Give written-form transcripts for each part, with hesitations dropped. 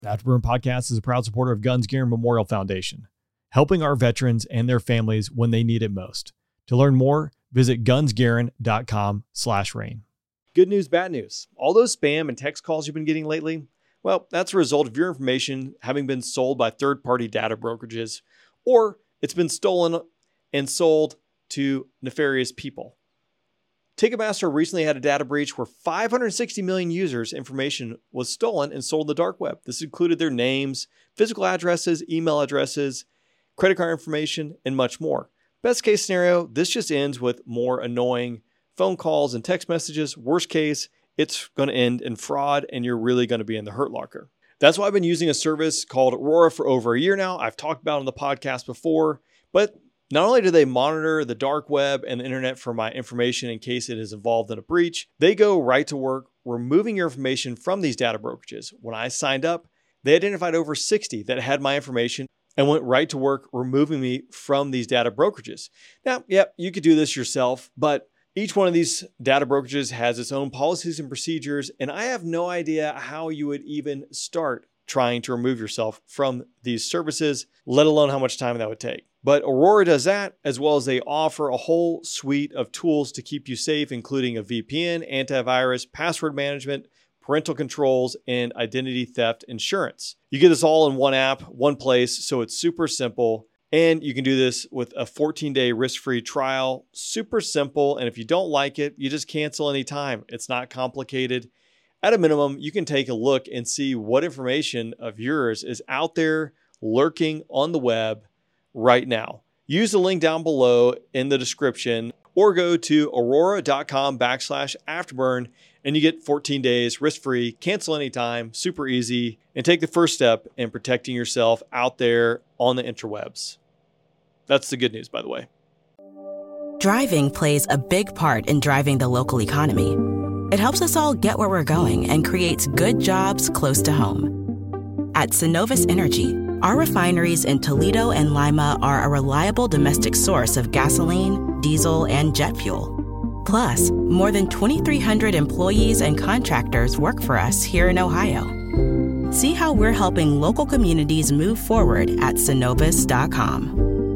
The Afterburn Podcast is a proud supporter of Guns Gear Memorial Foundation, helping our veterans and their families when they need it most. To learn more, visit gunsgarin.com/rain. Good news, bad news. All those spam and text calls you've been getting lately, well, that's a result of your information having been sold by third-party data brokerages, or it's been stolen and sold to nefarious people. Ticketmaster recently had a data breach where 560 million users' information was stolen and sold on the dark web. This included their names, physical addresses, email addresses, credit card information, and much more. Best case scenario, this just ends with more annoying phone calls and text messages. Worst case, it's going to end in fraud and you're really going to be in the hurt locker. That's why I've been using a service called Aurora for over a year now. I've talked about it on the podcast before, but not only do they monitor the dark web and the internet for my information in case it is involved in a breach, they go right to work removing your information from these data brokerages. When I signed up, they identified over 60 that had my information and went right to work removing me from these data brokerages. Now, you could do this yourself, but each one of these data brokerages has its own policies and procedures, and I have no idea how you would even start trying to remove yourself from these services, let alone how much time that would take. But Aurora does that, as well as they offer a whole suite of tools to keep you safe, including a VPN, antivirus, password management, parental controls, and identity theft insurance. You get this all in one app, one place, so it's super simple. And you can do this with a 14-day risk-free trial. Super simple, and if you don't like it, you just cancel anytime. It's not complicated. At a minimum, you can take a look and see what information of yours is out there lurking on the web right now. Use the link down below in the description or go to aurora.com/afterburn and you get 14 days risk-free, cancel anytime, super easy, and take the first step in protecting yourself out there on the interwebs. That's the good news, by the way. Driving plays a big part in driving the local economy. It helps us all get where we're going and creates good jobs close to home. At Synovus Energy, our refineries in Toledo and Lima are a reliable domestic source of gasoline, diesel, and jet fuel. Plus, more than 2,300 employees and contractors work for us here in Ohio. See how we're helping local communities move forward at Synovus.com.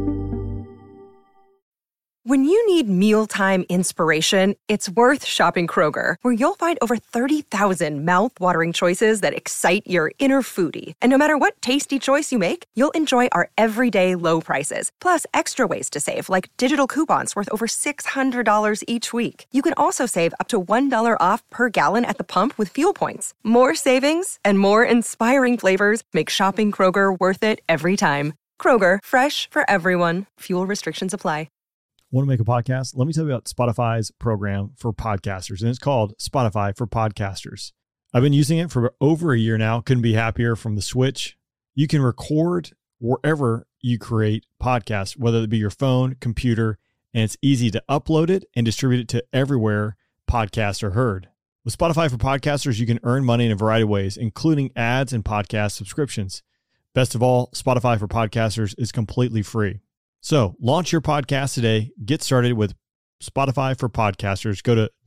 When you need mealtime inspiration, it's worth shopping Kroger, where you'll find over 30,000 mouth-watering choices that excite your inner foodie. And no matter what tasty choice you make, you'll enjoy our everyday low prices, plus extra ways to save, like digital coupons worth over $600 each week. You can also save up to $1 off per gallon at the pump with fuel points. More savings and more inspiring flavors make shopping Kroger worth it every time. Kroger, fresh for everyone. Fuel restrictions apply. Want to make a podcast? Let me tell you about Spotify's program for podcasters, and it's called Spotify for Podcasters. I've been using it for over a year now. Couldn't be happier from the switch. You can record wherever you create podcasts, whether it be your phone, computer, and it's easy to upload it and distribute it to everywhere podcasts are heard. With Spotify for Podcasters, you can earn money in a variety of ways, including ads and podcast subscriptions. Best of all, Spotify for Podcasters is completely free. So launch your podcast today. Get started with Spotify for Podcasters. Go to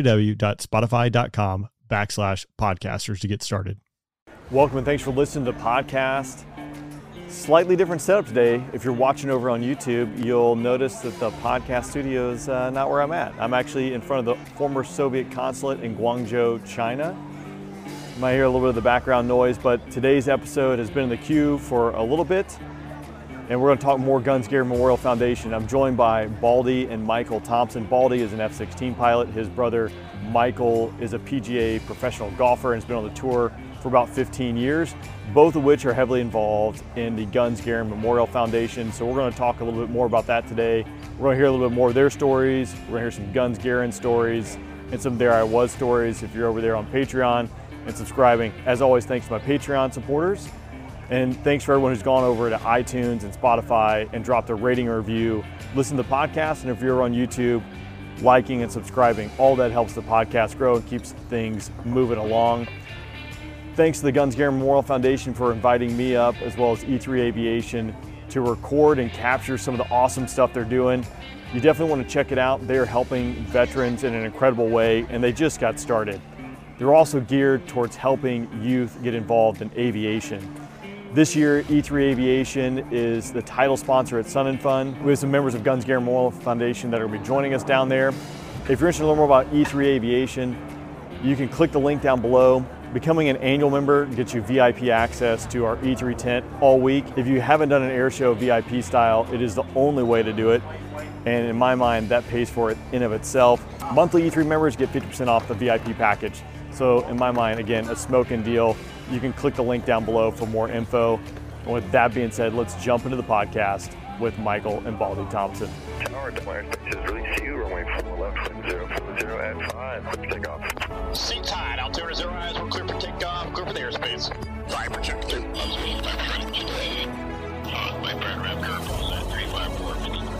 www.spotify.com/podcasters to get started. Welcome and thanks for listening to the podcast. Slightly different setup today. If you're watching over on YouTube, you'll notice that the podcast studio is not where I'm at. I'm actually in front of the former Soviet consulate in Guangzhou, China. You might hear a little bit of the background noise, but today's episode has been in the queue for a little bit. And we're going to talk more Guns Gear Memorial Foundation. I'm joined by Baldy and Michael Thompson. Baldy is an F-16 pilot. His brother, Michael, is a PGA professional golfer and has been on the tour for about 15 years, both of which are heavily involved in the Guns Gear Memorial Foundation. So we're going to talk a little bit more about that today. We're going to hear a little bit more of their stories. We're going to hear some Guns Gearin stories and some There I Was stories if you're over there on Patreon and subscribing. As always, thanks to my Patreon supporters. And thanks for everyone who's gone over to iTunes and Spotify and dropped a rating or review. Listen to the podcast, and if you're on YouTube, liking and subscribing. All that helps the podcast grow and keeps things moving along. Thanks to the Guns Gear Memorial Foundation for inviting me up, as well as E3 Aviation, to record and capture some of the awesome stuff they're doing. You definitely want to check it out. They're helping veterans in an incredible way, and they just got started. they're also geared towards helping youth get involved in aviation. This year, E3 Aviation is the title sponsor at Sun and Fun. We have some members of Guns Gear Memorial Foundation that are going to be joining us down there. If you're interested to learn more about E3 Aviation, you can click the link down below. Becoming an annual member gets you VIP access to our E3 tent all week. If you haven't done an air show VIP style, it is the only way to do it. And in my mind, that pays for it in of itself. Monthly E3 members get 50% off the VIP package. So in my mind, again, a smoking deal. You can click the link down below for more info. And with that being said, let's jump into the podcast with Michael and Baldy Thompson. Tower to fire stations, release you, runway 4 left, 040 at 5, clear for takeoff. Seat tied, Altimeter 0 eyes, we're clear for takeoff, clear for the airspace. Viper check 2. My brand ramp curve was at 354.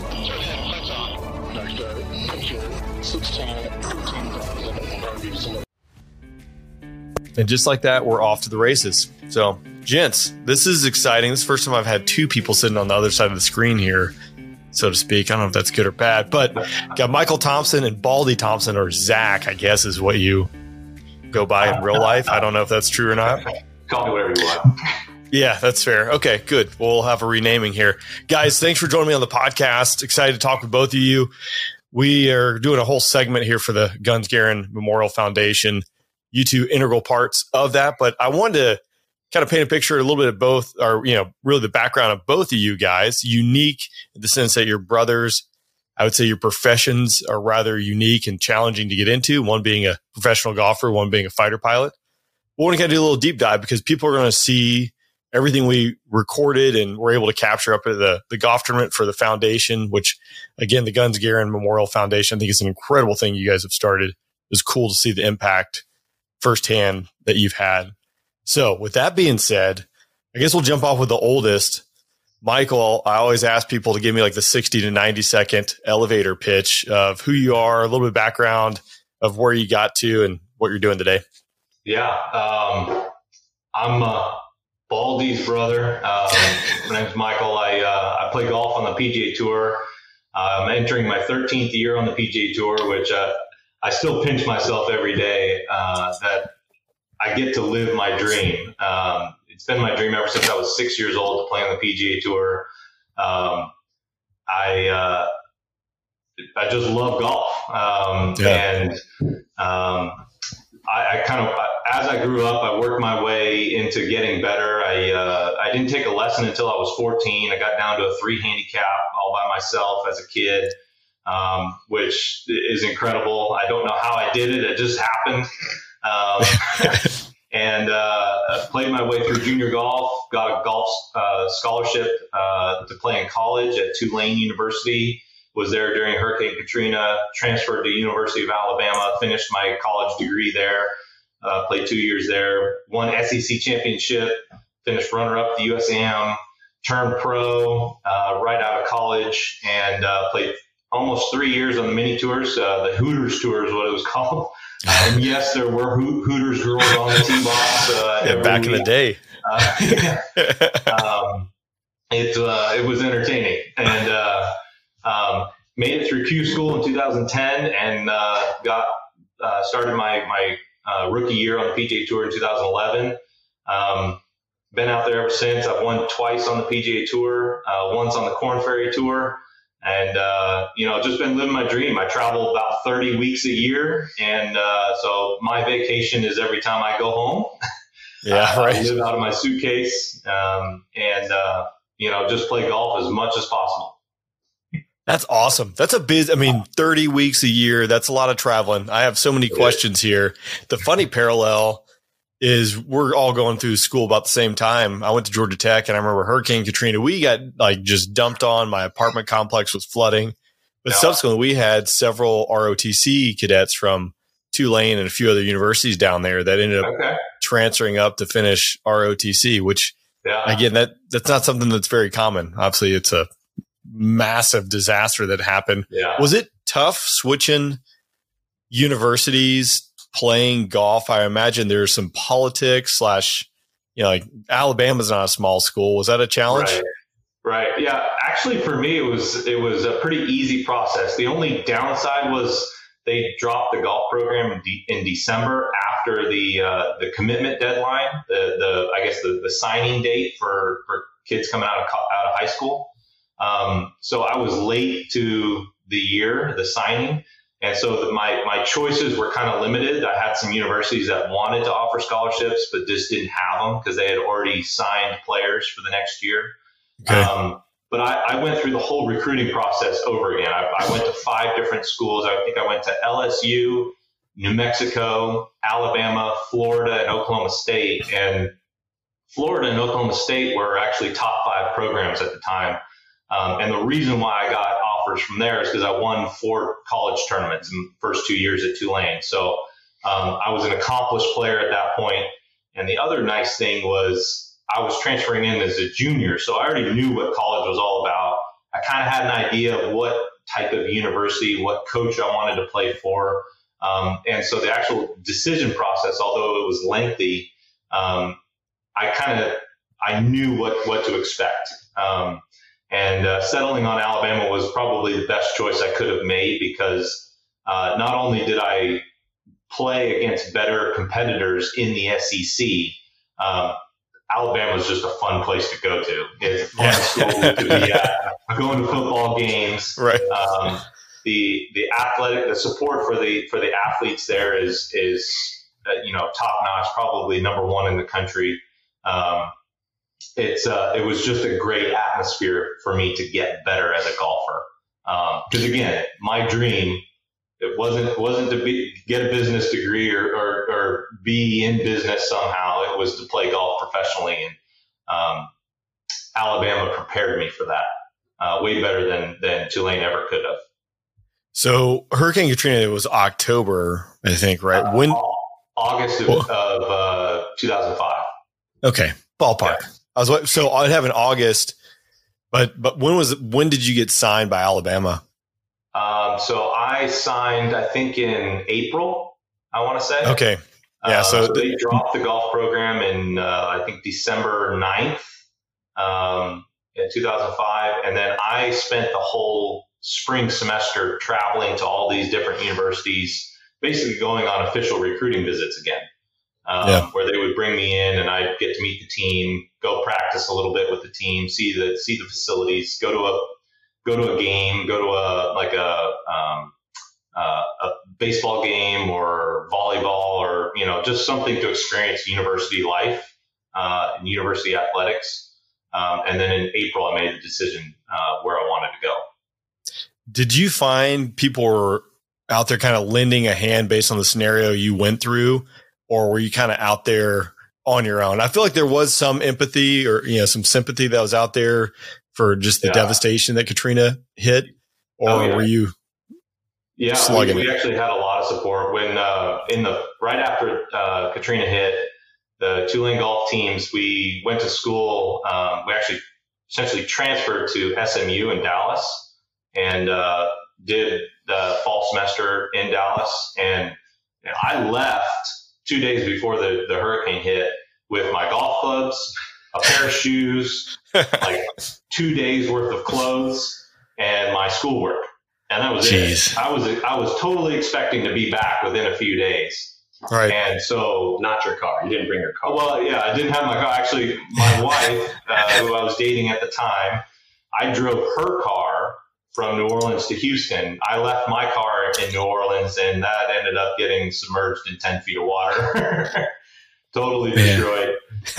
Next, picture 16, 15,000 And just like that, we're off to the races. So, gents, this is exciting. This is the first time I've had two people sitting on the other side of the screen here, so to speak. I don't know if that's good or bad, but got Michael Thompson and Baldy Thompson, or Zach, I guess is what you go by in real life. I don't know if that's true or not. Call me whatever you want. Yeah, that's fair. Okay, good. We'll have a renaming here. Guys, thanks for joining me on the podcast. Excited to talk with both of you. We are doing a whole segment here for the Guns Gear Memorial Foundation. You two integral parts of that, but I wanted to kind of paint a picture a little bit of both, or, really the background of both of you guys. Unique in the sense that you're brothers. I would say your professions are rather unique and challenging to get into, one being a professional golfer, one being a fighter pilot. We want to kind of do a little deep dive because people are going to see everything we recorded and were able to capture up at the golf tournament for the foundation, which, again, the Guns Gear Memorial Foundation, I think is an incredible thing you guys have started. It was cool to see the impact firsthand that you've had. So with that being said, I guess we'll jump off with the oldest. Michael, I always ask people to give me like the 60 to 90 second elevator pitch of who you are, a little bit of background of where you got to and what you're doing today. Yeah. I'm Baldy's brother. My name's Michael. I play golf on the PGA Tour. I'm entering my 13th year on the PGA Tour, which I still pinch myself every day that I get to live my dream. It's been my dream ever since I was 6 years old to play on the PGA Tour. I just love golf. And I kind of, as I grew up, I worked my way into getting better. I didn't take a lesson until I was 14. I got down to a 3 handicap all by myself as a kid. Which is incredible. I don't know how I did it. It just happened. And played my way through junior golf, got a golf scholarship to play in college at Tulane University, was there during Hurricane Katrina, transferred to University of Alabama, finished my college degree there, played 2 years there, won SEC championship, finished runner-up at the USAM, turned pro right out of college, and played almost 3 years on the mini tours. The Hooters Tour is what it was called. And yes, there were Hooters girls on the tee box. Back week. In the day. It was entertaining. And made it through Q School in 2010 and started my rookie year on the PGA Tour in 2011. Been out there ever since. I've won twice on the PGA Tour, once on the Korn Ferry Tour. And, just been living my dream. I travel about 30 weeks a year. And so my vacation is every time I go home. Yeah, right. I live out of my suitcase and just play golf as much as possible. That's awesome. That's 30 weeks a year. That's a lot of traveling. I have so many questions here. The funny parallel is we're all going through school about the same time. I went to Georgia Tech and I remember Hurricane Katrina. We got just dumped on. My apartment complex was flooding. But subsequently, we had several ROTC cadets from Tulane and a few other universities down there that ended up transferring up to finish ROTC, which, again, that's not something that's very common. Obviously, it's a massive disaster that happened. Yeah. Was it tough switching universities, playing golf? I imagine there's some politics / like Alabama's not a small school. Was that a challenge? Right. Yeah. Actually, for me, it was a pretty easy process. The only downside was they dropped the golf program in December after the commitment deadline, the signing date for kids coming out of high school. So I was late to the signing. And so my choices were kind of limited. I had some universities that wanted to offer scholarships, but just didn't have them because they had already signed players for the next year. Okay. But I went through the whole recruiting process over again. I went to 5 different schools. I think I went to LSU, New Mexico, Alabama, Florida, and Oklahoma State. And Florida and Oklahoma State were actually top 5 programs at the time. And the reason why I got offers from there is because I won 4 college tournaments in the first 2 years at Tulane. So I was an accomplished player at that point. And the other nice thing was I was transferring in as a junior, so I already knew what college was all about. I kind of had an idea of what type of university, what coach I wanted to play for. And so the actual decision process, although it was lengthy, I knew what to expect. And settling on Alabama was probably the best choice I could have made because not only did I play against better competitors in the SEC, Alabama is just a fun place to go to. It's a fun school to be at. Going to football games. Right. The athletic, the support for the athletes there is top notch, probably number 1 in the country. It was just a great atmosphere for me to get better as a golfer. Because again, my dream, it wasn't to get a business degree or be in business somehow. It was to play golf professionally, and Alabama prepared me for that way better than Tulane ever could have. So Hurricane Katrina was October, I think, right? When August of 2005. Okay, ballpark. Yeah. So I'd have in August, but when did you get signed by Alabama? So I signed, I think, in April, I want to say. Okay. Yeah. So they dropped the golf program in, I think, December 9th in 2005. And then I spent the whole spring semester traveling to all these different universities, basically going on official recruiting visits again, where they would bring me in and I'd get to meet the team, go practice a little bit with the team, see the facilities, go to a game, go to a baseball game or volleyball or, just something to experience university life and university athletics. And then in April, I made the decision where I wanted to go. Did you find people were out there kind of lending a hand based on the scenario you went through, or were you kind of out there on your own? I feel like there was some empathy or, some sympathy that was out there for just the devastation that Katrina hit, or were you? Yeah, we actually had a lot of support when right after Katrina hit, the Tulane golf teams, we went to school. We actually essentially transferred to SMU in Dallas and did the fall semester in Dallas. And I left 2 days before the hurricane hit with my golf clubs, a pair of shoes, like 2 days worth of clothes, and my schoolwork. And that was it. I was totally expecting to be back within a few days. Right. And so, not your car. You didn't bring your car. Well, yeah, I didn't have my car. Actually, my wife, who I was dating at the time, I drove her car from New Orleans to Houston. I left my car in New Orleans, and that ended up getting submerged in 10 feet of water. Totally destroyed.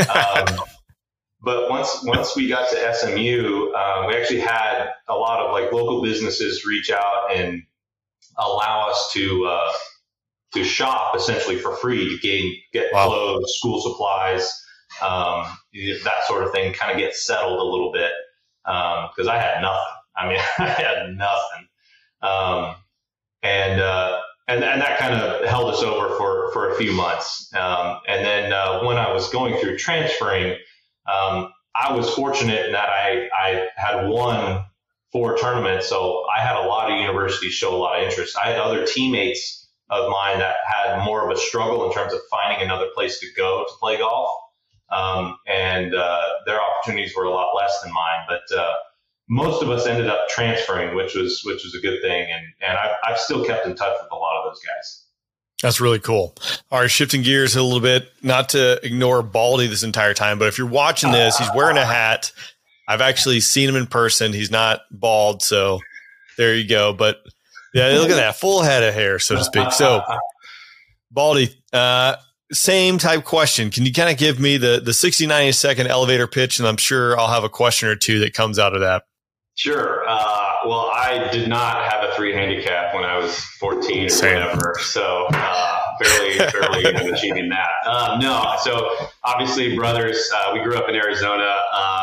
But once we got to SMU, we actually had a lot of local businesses reach out and allow us to shop essentially for free to get clothes, school supplies, that sort of thing, kind of get settled a little bit because I had nothing. I mean, I had nothing. And that kind of held us over for a few months. And then when I was going through transferring, I was fortunate in that I had won 4 tournaments. So I had a lot of universities show a lot of interest. I had other teammates of mine that had more of a struggle in terms of finding another place to go to play golf. And their opportunities were a lot less than mine. But most of us ended up transferring, which was a good thing. And I've still kept in touch with a lot of those guys. That's really cool. All right, shifting gears a little bit, not to ignore Baldy this entire time, but if you're watching this, he's wearing a hat. I've actually seen him in person. He's not bald, so there you go. But yeah, look at that full head of hair, so to speak. So, Baldy, same type question. Can you kind of give me the 60, 90 second elevator pitch? And I'm sure I'll have a question or two that comes out of that. Sure. Well, I did not have a 3 handicap when I was 14 or whatever. So, barely achieving that. No. So obviously brothers, we grew up in Arizona.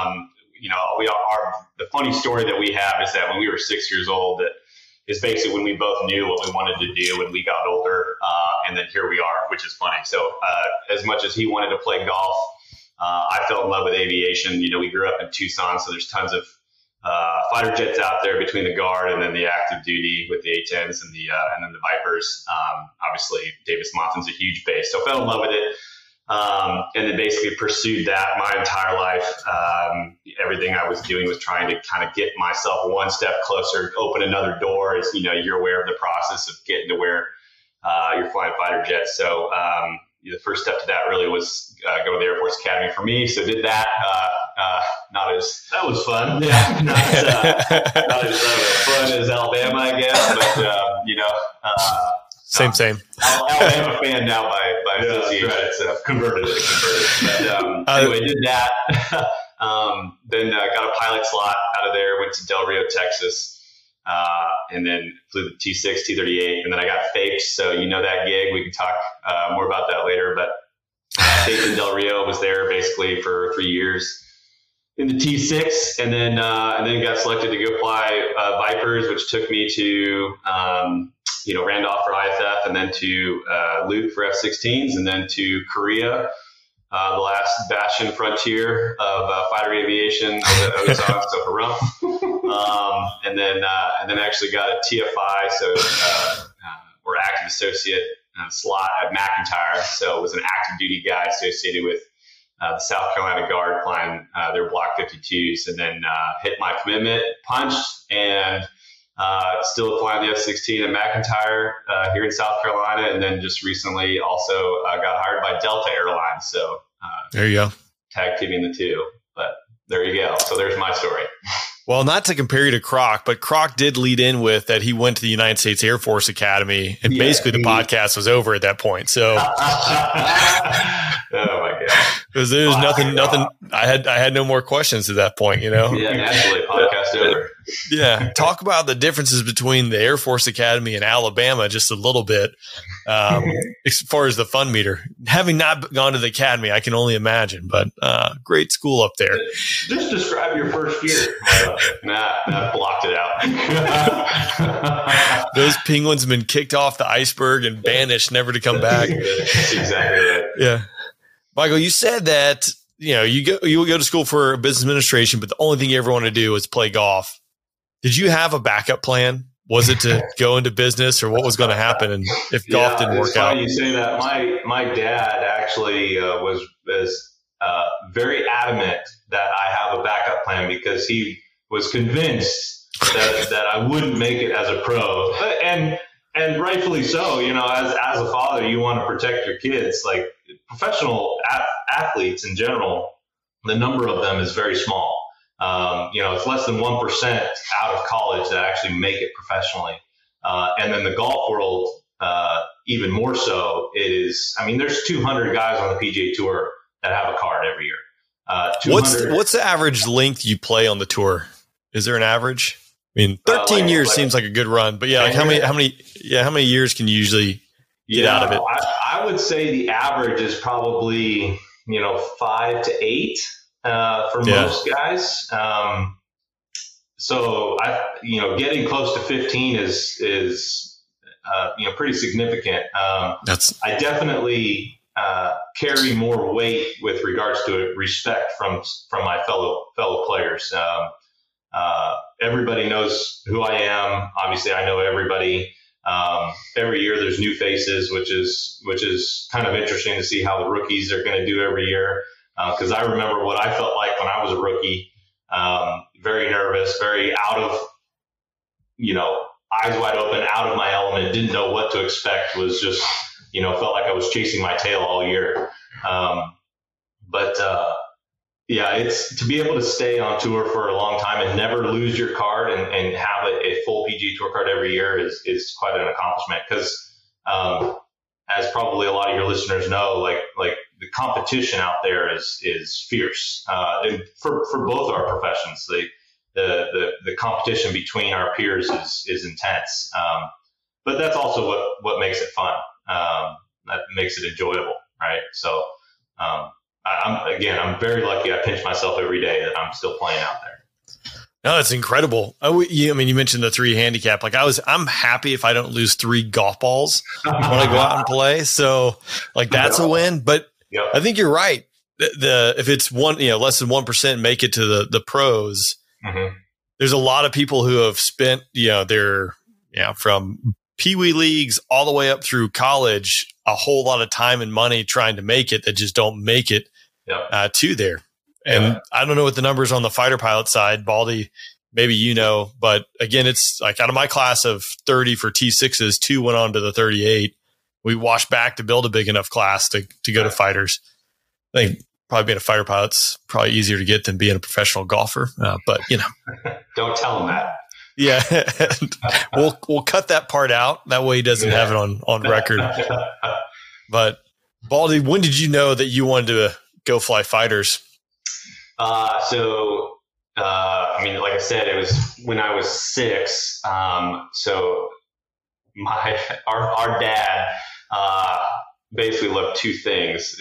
The funny story that we have is that when we were 6 years old, that is basically when we both knew what we wanted to do when we got older. And then here we are, which is funny. So, as much as he wanted to play golf, I fell in love with aviation. We grew up in Tucson, so there's tons of fighter jets out there between the Guard and then the active duty with the A-10s and then the Vipers. Obviously, Davis-Monthan's a huge base, so I fell in love with it. And then basically pursued that my entire life. Everything I was doing was trying to kind of get myself one step closer, open another door. As you're aware of the process of getting to where you're flying fighter jets. So the first step to that really was go to the Air Force Academy for me. So did that. That was fun. Yeah, not as fun as Alabama, I guess. But Same. Alabama fan now by association. Right. So converted. But anyway, did that. Then got a pilot slot out of there. Went to Del Rio, Texas. And then flew the T6, T38, and then I got faked. So that gig. We can talk more about that later. But faked in Del Rio, was there basically for 3 years in the T6, and then got selected to go fly Vipers, which took me to Randolph for IFF, and then to Luke for F-16s, and then to Korea. The last bastion frontier of fighter aviation, Ozon, so Harumph. And then actually got a TFI, so or active associate slot at McIntyre. So it was an active duty guy associated with the South Carolina Guard flying their Block 52s, and then hit my commitment, punched, and still flying the F-16 at McIntyre here in South Carolina, and then just recently also got hired by Delta Airlines. So there you go, tag teaming the two. But there you go. So there's my story. Well, not to compare you to Croc, but Croc did lead in with that he went to the United States Air Force Academy, and basically the podcast was over at that point. So, oh my god, because there's nothing. I had no more questions at that point. Yeah, naturally, podcast over. Yeah, talk about the differences between the Air Force Academy and Alabama just a little bit. As far as the fun meter, having not gone to the academy, I can only imagine. But great school up there. Just describe your first year. Nah, blocked it out. Those penguins have been kicked off the iceberg and banished, never to come back. That's exactly right. Yeah, Michael, you said that you go to school for business administration, but the only thing you ever wanted to do was play golf. Did you have a backup plan? Was it to go into business, or what was going to happen? And if golf didn't work out, you say that. My dad actually was very adamant that I have a backup plan, because he was convinced that I wouldn't make it as a pro, and rightfully so. As a father, you want to protect your kids. Like professional athletes in general, the number of them is very small. It's less than 1% out of college that actually make it professionally. And then the golf world, even more so, there's 200 guys on the PGA Tour that have a card every year. What's the average length you play on the tour? Is there an average? 13 years seems like a good run, but how many years can you usually get out of it? I would say the average is probably, 5 to 8. For most guys. So getting close to 15 is pretty significant. I definitely carry more weight with regards to respect from my fellow players. Everybody knows who I am. Obviously, I know everybody. Every year there's new faces, which is kind of interesting to see how the rookies are going to do every year. Because I remember what I felt like when I was a rookie, very nervous, very out of, eyes wide open, out of my element, didn't know what to expect, was just felt like I was chasing my tail all year. Yeah, it's to be able to stay on tour for a long time and never lose your card and have a full PGA Tour card every year is quite an accomplishment. Because as probably a lot of your listeners know, like the competition out there is fierce. And for both our professions, the competition between our peers is intense. But that's also what makes it fun. That makes it enjoyable, right? So. I'm very lucky. I pinch myself every day that I'm still playing out there. No, that's incredible. You mentioned the 3 handicap. Like I'm happy if I don't lose 3 golf balls when I go out and play. So that's a win. But yep. I think you're right. If it's less than 1% make it to the pros, mm-hmm. There's a lot of people who have spent, from Pee-wee leagues all the way up through college, a whole lot of time and money trying to make it that just don't make it to there. And I don't know what the numbers on the fighter pilot side, Baldy, maybe but again, it's like out of my class of 30 for T6s, 2 went on to the 38. We washed back to build a big enough class to go to fighters. I think probably being a fighter pilot's probably easier to get than being a professional golfer. But don't tell him that. Yeah, we'll cut that part out. That way he doesn't have it on record. But Baldy, when did you know that you wanted to go fly fighters? Like I said, it was when I was 6. So our dad basically loved 2 things.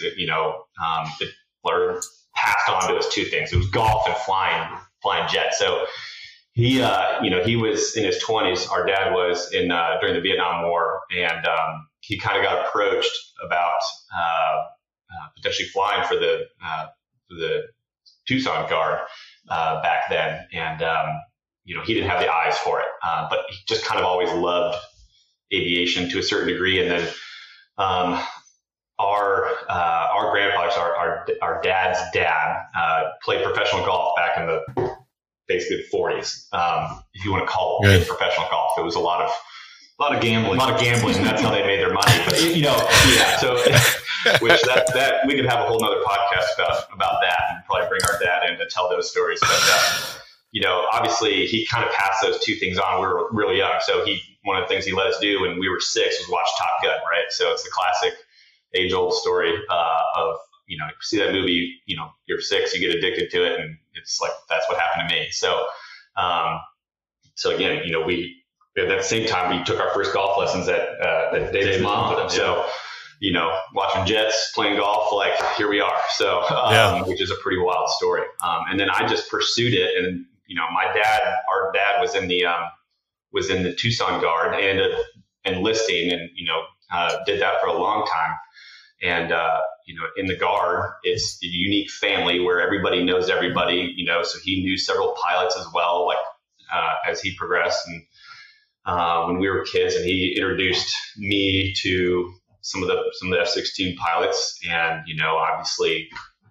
Passed on to us 2 things. It was golf and flying jets. So. He was in his 20s. Our dad was during the Vietnam War, and he kind of got approached about potentially flying for the Tucson Guard back then, and he didn't have the eyes for it, but he just kind of always loved aviation to a certain degree. And then our grandfathers, our dad's dad, played professional golf back in the basically the 40s, if you want to call it professional golf. It was a lot of gambling. That's how they made their money. But so which that we could have a whole nother podcast about that, and probably bring our dad in to tell those stories. But obviously he kind of passed those 2 things on. We were really young, so one of the things he let us do when we were 6 was watch Top Gun, right? So it's the classic age-old story of you see that movie, you're 6, you get addicted to it, and it's like, that's what happened to me. So, again, we, at that same time, we took our first golf lessons at David's mom. So, watching jets, playing golf, like here we are. So, which is a pretty wild story. And then I just pursued it. And, our dad was in the Tucson Guard and enlisting, and, did that for a long time. And, in the Guard, it's a unique family where everybody knows everybody, so he knew several pilots as well, as he progressed. And when we were kids, and he introduced me to some of the F-16 pilots. And, obviously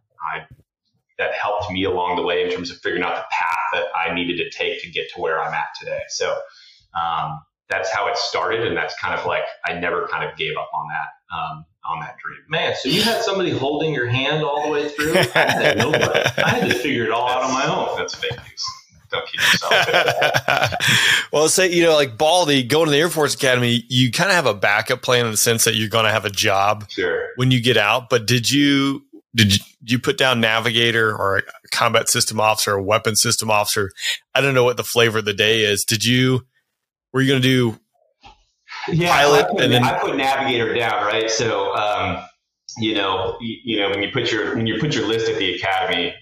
that helped me along the way in terms of figuring out the path that I needed to take to get to where I'm at today. So, that's how it started. And that's kind of like, I never kind of gave up on that dream. Man, so you had somebody holding your hand all the way through? I had nobody. I had to figure it all out on my own. That's fake news. Don't kid yourself. Well, say, like Baldy, going to the Air Force Academy, you kind of have a backup plan in the sense that you're going to have a job when you get out. But did you put down navigator or a combat system officer, or weapon system officer? I don't know what the flavor of the day is. Were you going to do pilot? I put navigator down, right? So, when you put your list at the academy,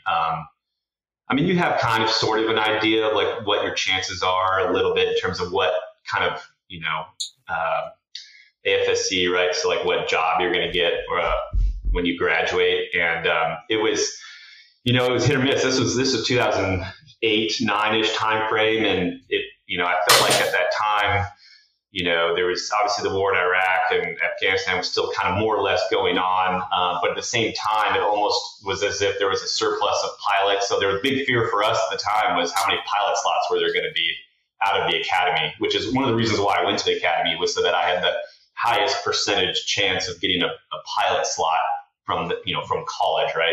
you have kind of sort of an idea of like what your chances are a little bit in terms of what kind of, AFSC, right? So like what job you're going to get when you graduate. And it was hit or miss. This was 2008, 9-ish time frame. And it, I felt like at that time, there was obviously the war in Iraq, and Afghanistan was still kind of more or less going on. But at the same time, it almost was as if there was a surplus of pilots. So there was a big fear for us at the time was how many pilot slots were there going to be out of the academy, which is one of the reasons why I went to the academy, was so that I highest percentage chance of getting a pilot slot from from college, right?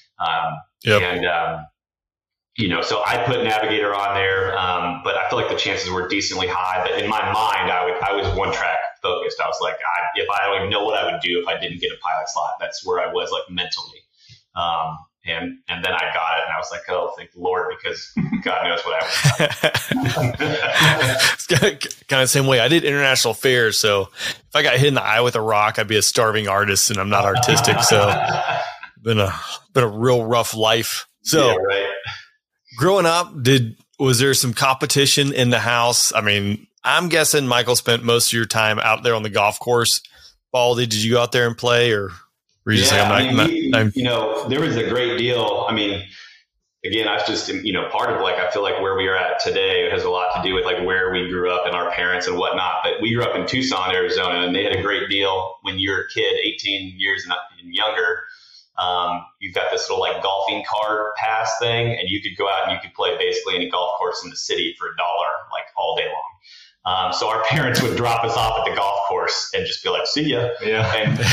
So I put Navigator on there, but I feel like the chances were decently high. But in my mind, I was one track focused. I was like, if I don't even know what I would do if I didn't get a pilot slot, that's where I was like mentally. And then I got it, and I was like, oh, thank the Lord, because God knows what I would do. It's kind of the same way. I did international affairs, so if I got hit in the eye with a rock, I'd be a starving artist, and I'm not artistic. So been a real rough life. So growing up, was there some competition in the house? I mean, I'm guessing Michael spent most of your time out there on the golf course. Baldy, did you go out there and play, or were you just like, there was a great deal. I mean, again, I was just, part of I feel like where we are at today has a lot to do with like where we grew up and our parents and whatnot. But we grew up in Tucson, Arizona, and they had a great deal when you're a kid, 18 years and younger. You've got this little like golfing card pass thing, and you could go out and you could play basically any golf course in the city for $1, like all day long. So our parents would drop us off at the golf course and just be like, see ya. Yeah.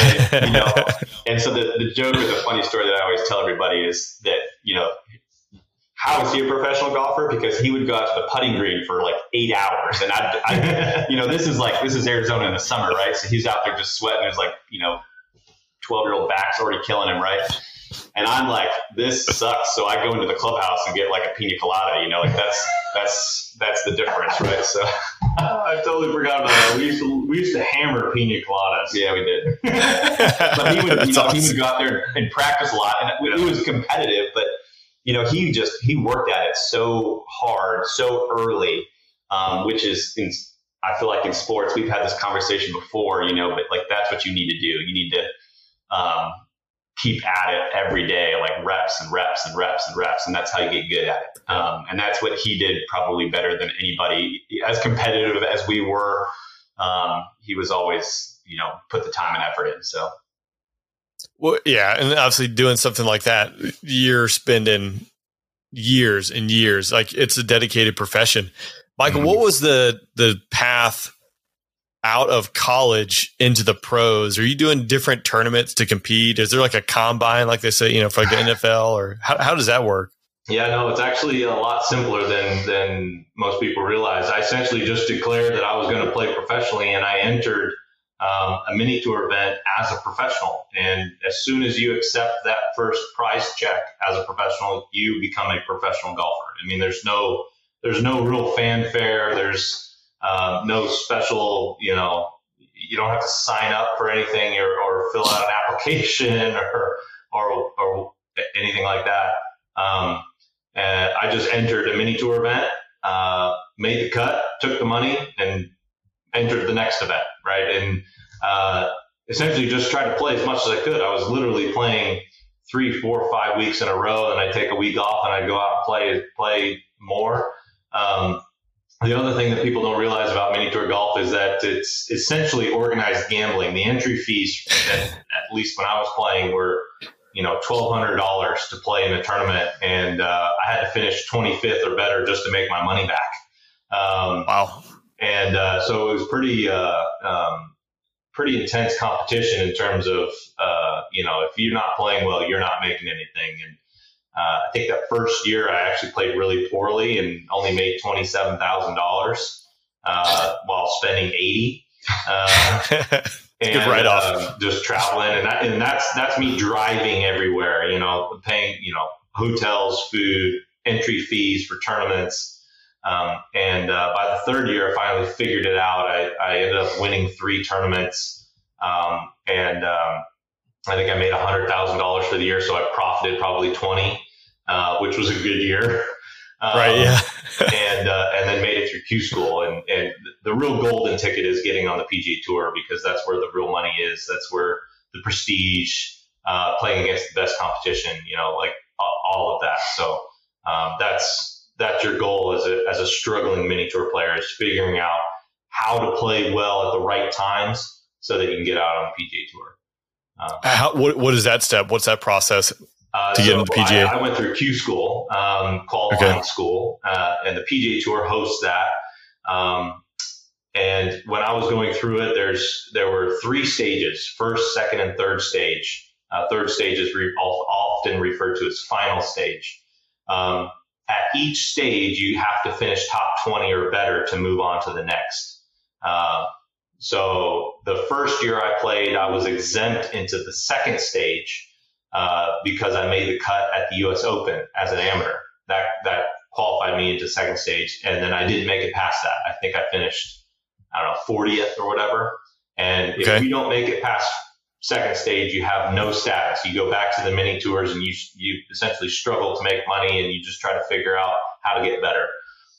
And so the joke or the funny story that I always tell everybody is that, how is he a professional golfer? Because he would go out to the putting green for like 8 hours. And this is Arizona in the summer, right? So he's out there just sweating. There's like, 12-year-old back's already killing him, right? And I'm like, this sucks. So I go into the clubhouse and get like a pina colada, that's the difference, right? So I totally forgot about that. We used to hammer pina coladas. Yeah, we did. But he would, he would go out there and practice a lot, and it was competitive. But he worked at it so hard, so early, which is I feel like in sports we've had this conversation before, but like that's what you need to do. You need to keep at it every day, like reps and reps and reps and reps. And that's how you get good at it. And that's what he did probably better than anybody. As competitive as we were, he was always, put the time and effort in. So. Well, yeah. And obviously doing something like that, you're spending years and years, like it's a dedicated profession. Michael, what was the path out of college into the pros? Are you doing different tournaments to compete? Is there like a combine, like they say, for like the NFL, or how does that work? Yeah, no, it's actually a lot simpler than most people realize. I essentially just declared that I was going to play professionally, and I entered a mini tour event as a professional. And as soon as you accept that first prize check as a professional, you become a professional golfer. I mean, there's no real fanfare. There's no special, you don't have to sign up for anything or fill out an application or anything like that. And I just entered a mini tour event, made the cut, took the money, and entered the next event, right? And essentially just tried to play as much as I could. I was literally playing 3, 4, 5 weeks in a row, and I'd take a week off and I'd go out and play more. The other thing that people don't realize about mini tour golf is that it's essentially organized gambling. The entry fees, at least when I was playing, were $1,200 to play in a tournament, and I had to finish 25th or better just to make my money back. Wow! And so it was pretty intense competition in terms of if you're not playing well, you're not making anything. And I think that first year I actually played really poorly and only made $27,000 while spending $80,000. Good write-off. Just traveling, and that's me driving everywhere. Paying hotels, food, entry fees for tournaments. And by the third year, I finally figured it out. I ended up winning 3 tournaments, and I think I made $100,000 for the year, so I profited probably 20, which was a good year. Right. Yeah. and then made it through Q School, and the real golden ticket is getting on the PGA Tour, because that's where the real money is. That's where the prestige, playing against the best competition, like all of that. So that's your goal as a struggling mini tour player, is figuring out how to play well at the right times so that you can get out on the PGA Tour. What is that step? What's that process to get into the PGA? I went through Q School, qualifying school, and the PGA Tour hosts that. And when I was going through it, there were 3 stages: first, second, and third stage. Third stage is often referred to as final stage. At each stage, you have to finish top 20 or better to move on to the next. So the first year I played, I was exempt into the second stage because I made the cut at the U.S. Open as an amateur. That qualified me into second stage, and then I didn't make it past that. I think I finished, 40th or whatever. And if you don't make it past second stage, you have no status. You go back to the mini tours and you essentially struggle to make money, and you just try to figure out how to get better.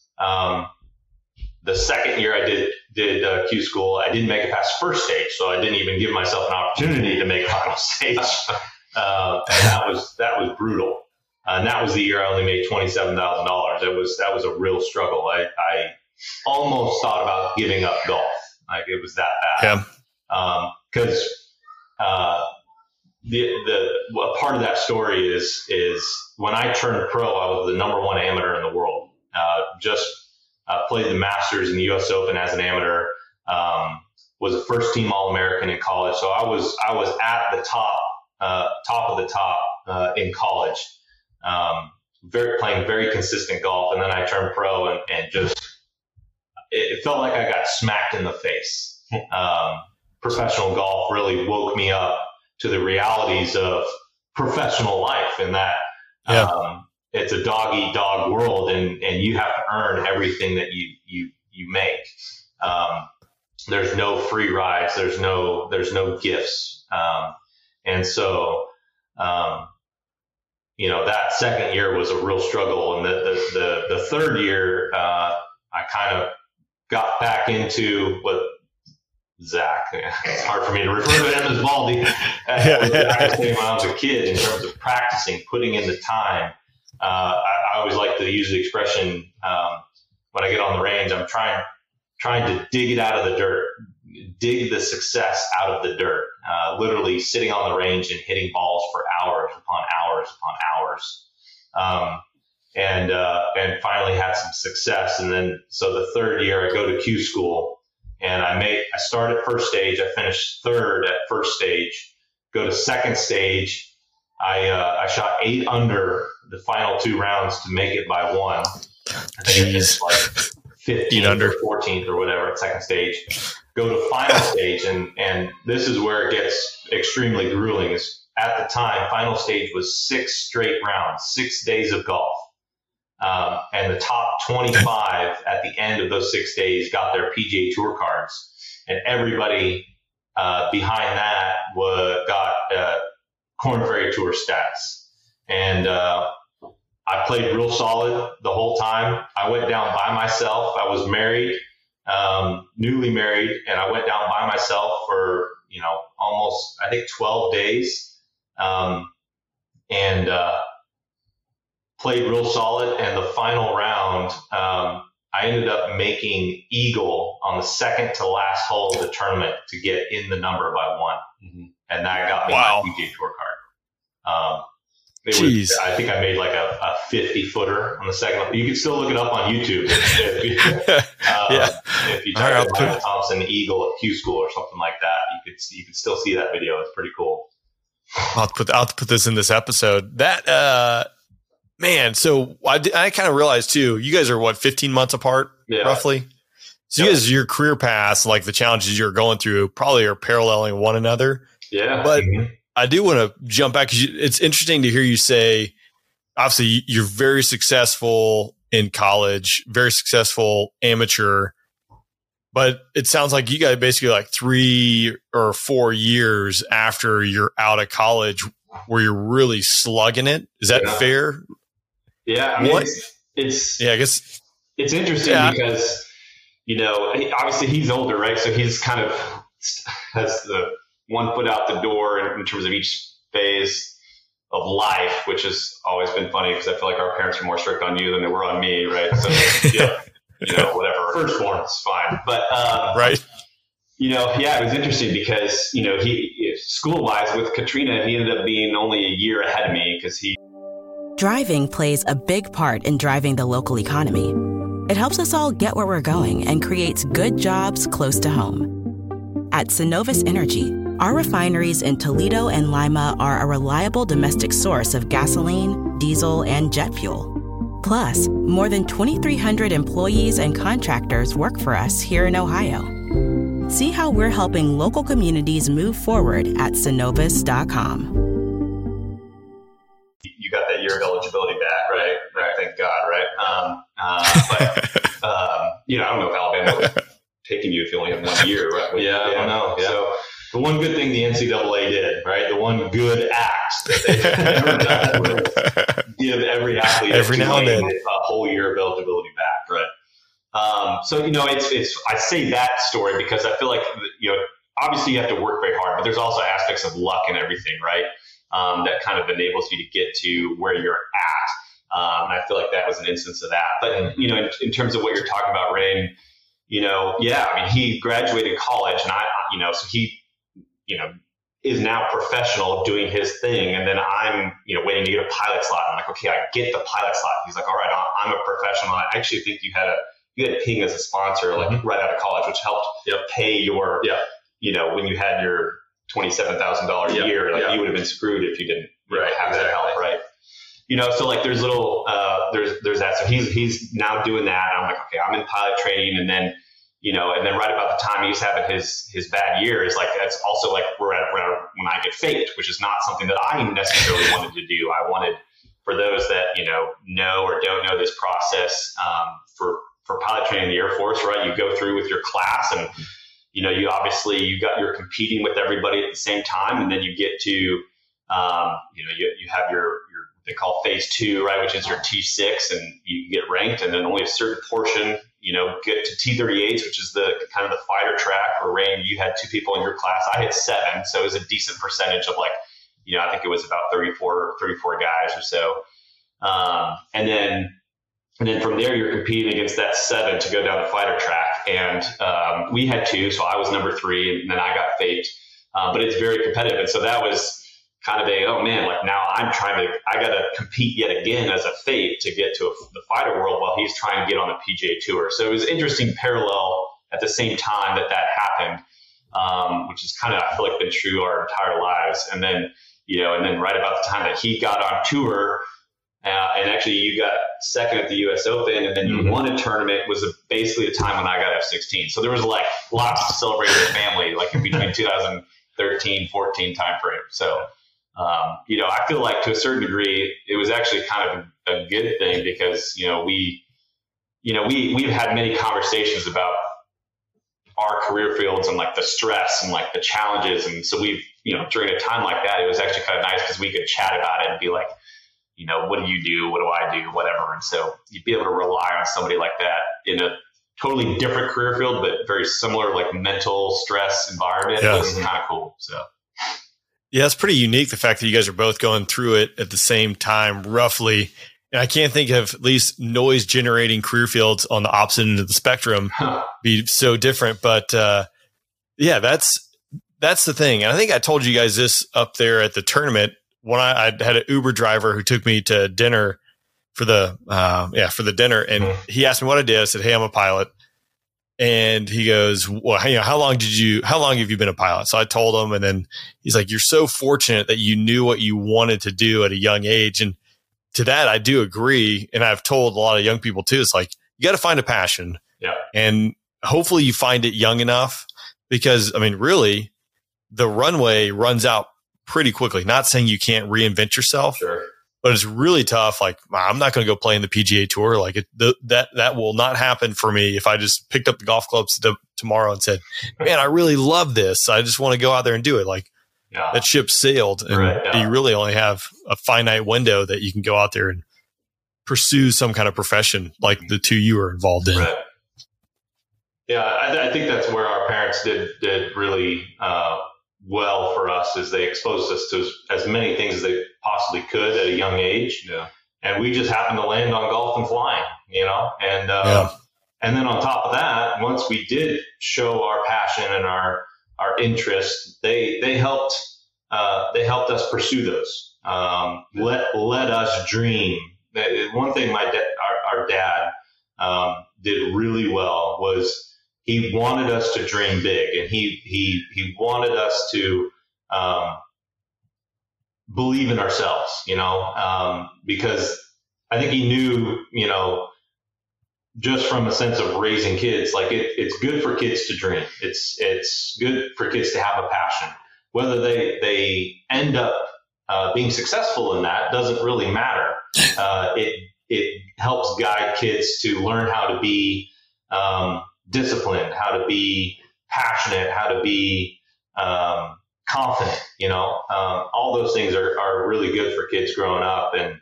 The second year I did Q School, I didn't make it past first stage, so I didn't even give myself an opportunity to make final stage. And that was brutal. And that was the year I only made $27,000. That was a real struggle. I almost thought about giving up golf. Like, it was that bad. Yeah. Because a part of that story is when I turned pro, I was the number 1 amateur in the world. Played the Masters and the U.S. Open as an amateur. Was a first team All-American in college, so I was at the top of the top in college. Playing very consistent golf, and then I turned pro, and just it felt like I got smacked in the face. Professional golf really woke me up to the realities of professional life, and that it's a dog-eat-dog world, and you have to earn everything that you make. There's no free rides. There's no gifts. And so, that second year was a real struggle. And the third year, I kind of got back into what Zach, it's hard for me to refer to him as Baldy. When I was a kid, in terms of practicing, putting in the time. I always like to use the expression when I get on the range, I'm trying to dig it out of the dirt, dig the success out of the dirt, literally sitting on the range and hitting balls for hours upon hours upon hours. And finally had some success. And then, so the third year I go to Q School, and I started first stage. I finished third at first stage, go to second stage. I shot 8 under the final 2 rounds to make it by 1. I think it's like 15th under, or 14th or whatever at second stage. Go to final stage, and this is where it gets extremely grueling. Is at the time, final stage was 6 straight rounds, 6 days of golf. And the top 25 at the end of those 6 days got their PGA Tour cards. And everybody behind that got Korn Ferry Tour status. And I played real solid the whole time. I went down by myself. I was married, newly married, and I went down by myself for, almost, I think, 12 days. And played real solid. And the final round, I ended up making eagle on the second to last hole of the tournament to get in the number by 1. Mm-hmm. And that got me my PGA Tour card. I think I made like a 50-footer on the second. You can still look it up on YouTube. If you type in Ryan Thompson Eagle at Q School or something like that, you could still see that video. It's pretty cool. I'll have to put this in this episode. That man. So I kind of realized too. You guys are 15 months apart, roughly. So you guys, your career paths, like the challenges you're going through, probably are paralleling one another. Yeah, but. Mm-hmm. I do want to jump back because it's interesting to hear you say, obviously, you're very successful in college, very successful amateur, but it sounds like you got basically like 3 or 4 years after you're out of college where you're really slugging it. Is that fair? Yeah. I mean, I guess it's interesting because, obviously he's older, right? So he's kind of has the one foot out the door in terms of each phase of life, which has always been funny because I feel like our parents were more strict on you than they were on me, right? So, whatever. Firstborn is fine. But, right. It was interesting because, he school-wise with Katrina, he ended up being only a year ahead of me because he... Driving plays a big part in driving the local economy. It helps us all get where we're going and creates good jobs close to home. At Synovus Energy, our refineries in Toledo and Lima are a reliable domestic source of gasoline, diesel, and jet fuel. Plus, more than 2,300 employees and contractors work for us here in Ohio. See how we're helping local communities move forward at Synovus.com. You got that year of eligibility back, right? Thank God, right? I don't know if Alabama was taking you if you only have 1 year, right? I don't know. Yeah. So the one good thing the NCAA did, right? The one good act that they've ever done was give every athlete every now and then a whole year of eligibility back, right? It's I say that story because I feel like, obviously you have to work very hard, but there's also aspects of luck and everything, right? That kind of enables you to get to where you're at. And I feel like that was an instance of that. But, in terms of what you're talking about, Rain, he graduated college and so he, is now professional doing his thing. And then I'm, waiting to get a pilot slot. I'm like, okay, I get the pilot slot. He's like, all right, I'm a professional. I actually think you had Ping as a sponsor, like right out of college, which helped pay your, when you had your $27,000 a year, you would have been screwed if you didn't have that help, right? So like there's little, there's that. So he's now doing that. And I'm like, okay, I'm in pilot training. And then, and then right about the time he's having his bad years, like that's also like we're at when I get faked, which is not something that I necessarily wanted to do. I wanted, for those that, know or don't know this process, for pilot training in the Air Force, right? You go through with your class and, you're competing with everybody at the same time. And then you get to, you have your they call phase 2, right? Which is your T6 and you get ranked, and then only a certain portion, get to T38s, which is the kind of the fighter track. Or Rain, you had 2 people in your class. I had 7. So it was a decent percentage of like, I think it was about 34 guys or so. And then from there, you're competing against that 7 to go down the fighter track. And we had 2, so I was number 3, and then I got faked. But it's very competitive. And so that was kind of now I got to compete yet again as a fake to get to the fighter world while he's trying to get on the PGA Tour. So it was interesting parallel at the same time that happened, which is kind of, I feel like, been true our entire lives. And then, and then right about the time that he got on tour, and actually you got second at the U.S. Open, and then you won a tournament, was basically the time when I got F16. So there was like lots to celebrate with the family, like in between 2013, 14 timeframe. So, I feel like to a certain degree, it was actually kind of a good thing because, we've had many conversations about our career fields and like the stress and like the challenges. And so we've, during a time like that, it was actually kind of nice because we could chat about it and be like, what do you do? What do I do? Whatever. And so you'd be able to rely on somebody like that in a totally different career field, but very similar, like mental stress environment. Yeah. Was kind of cool. So. Yeah, it's pretty unique, the fact that you guys are both going through it at the same time, roughly. And I can't think of at least noise generating career fields on the opposite end of the spectrum be so different. But that's the thing. And I think I told you guys this up there at the tournament when I had an Uber driver who took me to dinner for the dinner. And he asked me what I did. I said, hey, I'm a pilot. And he goes, well, how long have you been a pilot? So I told him, and then he's like, you're so fortunate that you knew what you wanted to do at a young age. And to that, I do agree. And I've told a lot of young people too, it's like, you got to find a passion. Yeah. And hopefully you find it young enough because, really, the runway runs out pretty quickly. Not saying you can't reinvent yourself. Sure. But it's really tough. Like, I'm not going to go play in the PGA Tour. Like that will not happen for me if I just picked up the golf clubs tomorrow and said, man, I really love this. I just want to go out there and do it. Like that ship sailed, and you really only have a finite window that you can go out there and pursue some kind of profession like the 2 you were involved in. Right. Yeah, I think that's where our parents did really well for us, is they exposed us to as many things as they possibly could at a young age. Yeah. And we just happened to land on golf and flying, and then on top of that, once we did show our passion and our interest, they helped us pursue those, let us dream. One thing our dad did really well was he wanted us to dream big, and he wanted us to believe in ourselves, because I think he knew, just from a sense of raising kids, like it's good for kids to dream. It's good for kids to have a passion. Whether they end up being successful in that doesn't really matter. It helps guide kids to learn how to be disciplined, how to be passionate, how to be confident. All those things are really good for kids growing up, and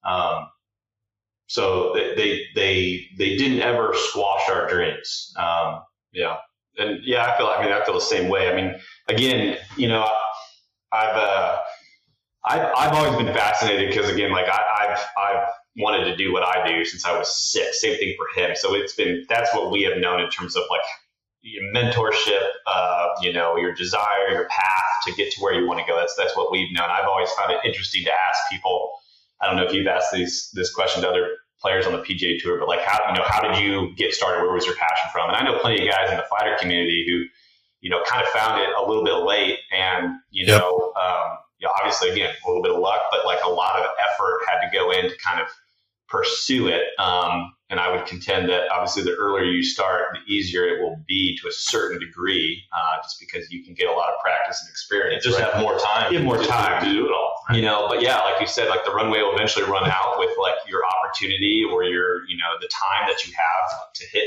so they didn't ever squash our dreams. Yeah. And yeah, I feel the same way. I mean, again, I've always been fascinated because, again, like I've wanted to do what I do since I was 6. Same thing for him. So that's what we have known in terms of like your mentorship, your desire, your path to get to where you want to go. That's what we've known. I've always found it interesting to ask people. I don't know if you've asked this question to other players on the PGA Tour, but like how did you get started? Where was your passion from? And I know plenty of guys in the fighter community who, kind of found it a little bit late, and obviously, again, a little bit of luck, but like a lot of effort had to go in to kind of pursue it. And I would contend that obviously the earlier you start, the easier it will be to a certain degree, just because you can get a lot of practice and experience. Just have more time. You have more time to do it all. Right? But yeah, like you said, like the runway will eventually run out with like your opportunity or your, the time that you have to hit,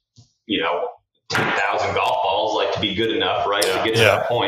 10,000 golf balls, like to be good enough, right, to get to that point.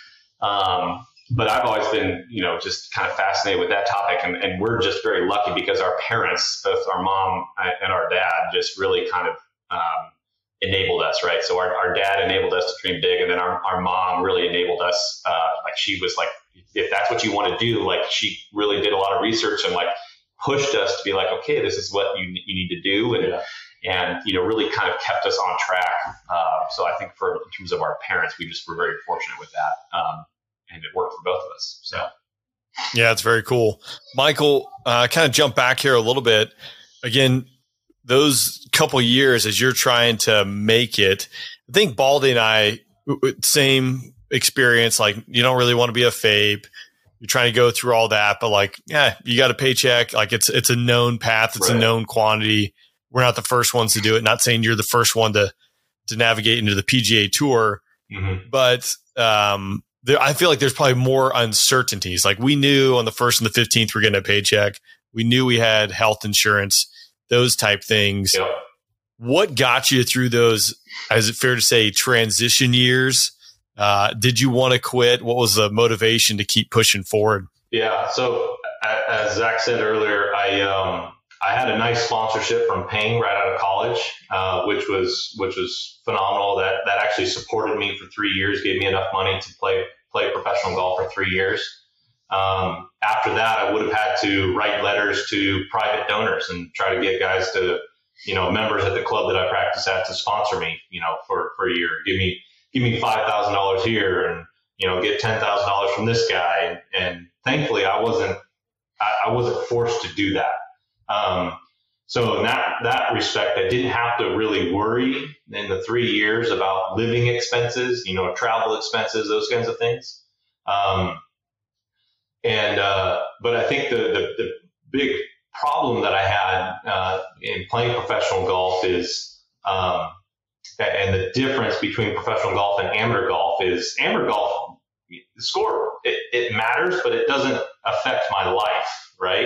But I've always been, just kind of fascinated with that topic. And we're just very lucky because our parents, both our mom and our dad, just really kind of enabled us, right? So our dad enabled us to dream big. And then our mom really enabled us. Like she was like, if that's what you want to do, like she really did a lot of research and like pushed us to be like, okay, this is what you need to do. And really kind of kept us on track. So I think in terms of our parents, we just were very fortunate with that. And it worked for both of us. So, yeah, it's very cool. Michael, kind of jump back here a little bit. Again, those couple years as you're trying to make it, I think Baldy and I, same experience. Like, you don't really want to be a FAPE. You're trying to go through all that, but like, yeah, you got a paycheck. Like it's a known path. It's a known quantity. We're not the first ones to do it. Not saying you're the first one to navigate into the PGA Tour, but I feel like there's probably more uncertainties. Like we knew on the 1st and the 15th, we're getting a paycheck. We knew we had health insurance, those type things. Yep. What got you through those, is it fair to say, transition years? Did you want to quit? What was the motivation to keep pushing forward? Yeah. So as Zach said earlier, I had a nice sponsorship from Ping right out of college, which was phenomenal. That actually supported me for 3 years, gave me enough money to play professional golf for 3 years. After that, I would have had to write letters to private donors and try to get guys to, members at the club that I practice at to sponsor me, for a year. Give me $5,000 here and, get $10,000 from this guy. And thankfully I wasn't forced to do that. So in that respect, I didn't have to really worry in the 3 years about living expenses, travel expenses, those kinds of things. But I think the big problem that I had, in playing professional golf is, and the difference between professional golf and amateur golf is amateur golf, the score, it matters, but it doesn't affect my life. Right.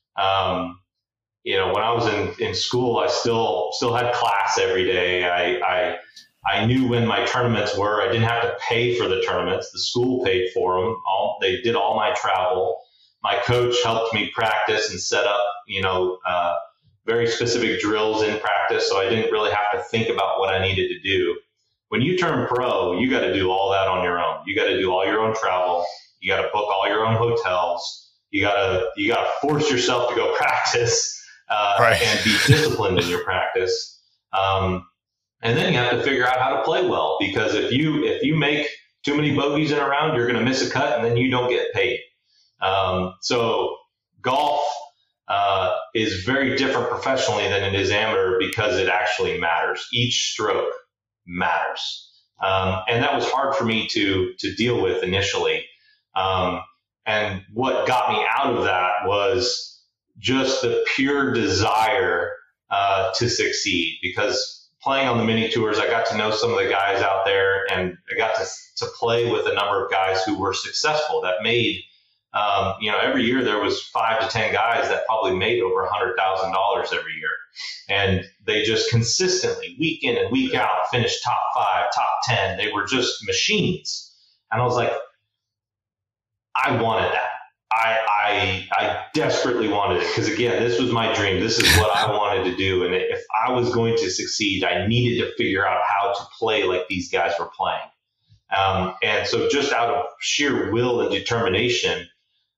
When I was in school, I still had class every day. I knew when my tournaments were. I didn't have to pay for the tournaments. The school paid for them. They did all my travel. My coach helped me practice and set up, very specific drills in practice. So I didn't really have to think about what I needed to do. When you turn pro, you got to do all that on your own. You got to do all your own travel. You got to book all your own hotels. You got to force yourself to go practice. And be disciplined in your practice. And then you have to figure out how to play well, because if you make too many bogeys in a round, you're going to miss a cut and then you don't get paid. So golf, is very different professionally than it is amateur because it actually matters. Each stroke matters. And that was hard for me to deal with initially. And what got me out of that was just the pure desire to succeed, because playing on the mini tours, I got to know some of the guys out there, and I got to play with a number of guys who were successful that made, every year there was 5 to 10 guys that probably made over $100,000 every year. And they just consistently, week in and week out, finished top 5, top 10. They were just machines. And I was like, I wanted that. I desperately wanted it, because again, this was my dream. This is what I wanted to do. And if I was going to succeed, I needed to figure out how to play like these guys were playing. And so just out of sheer will and determination,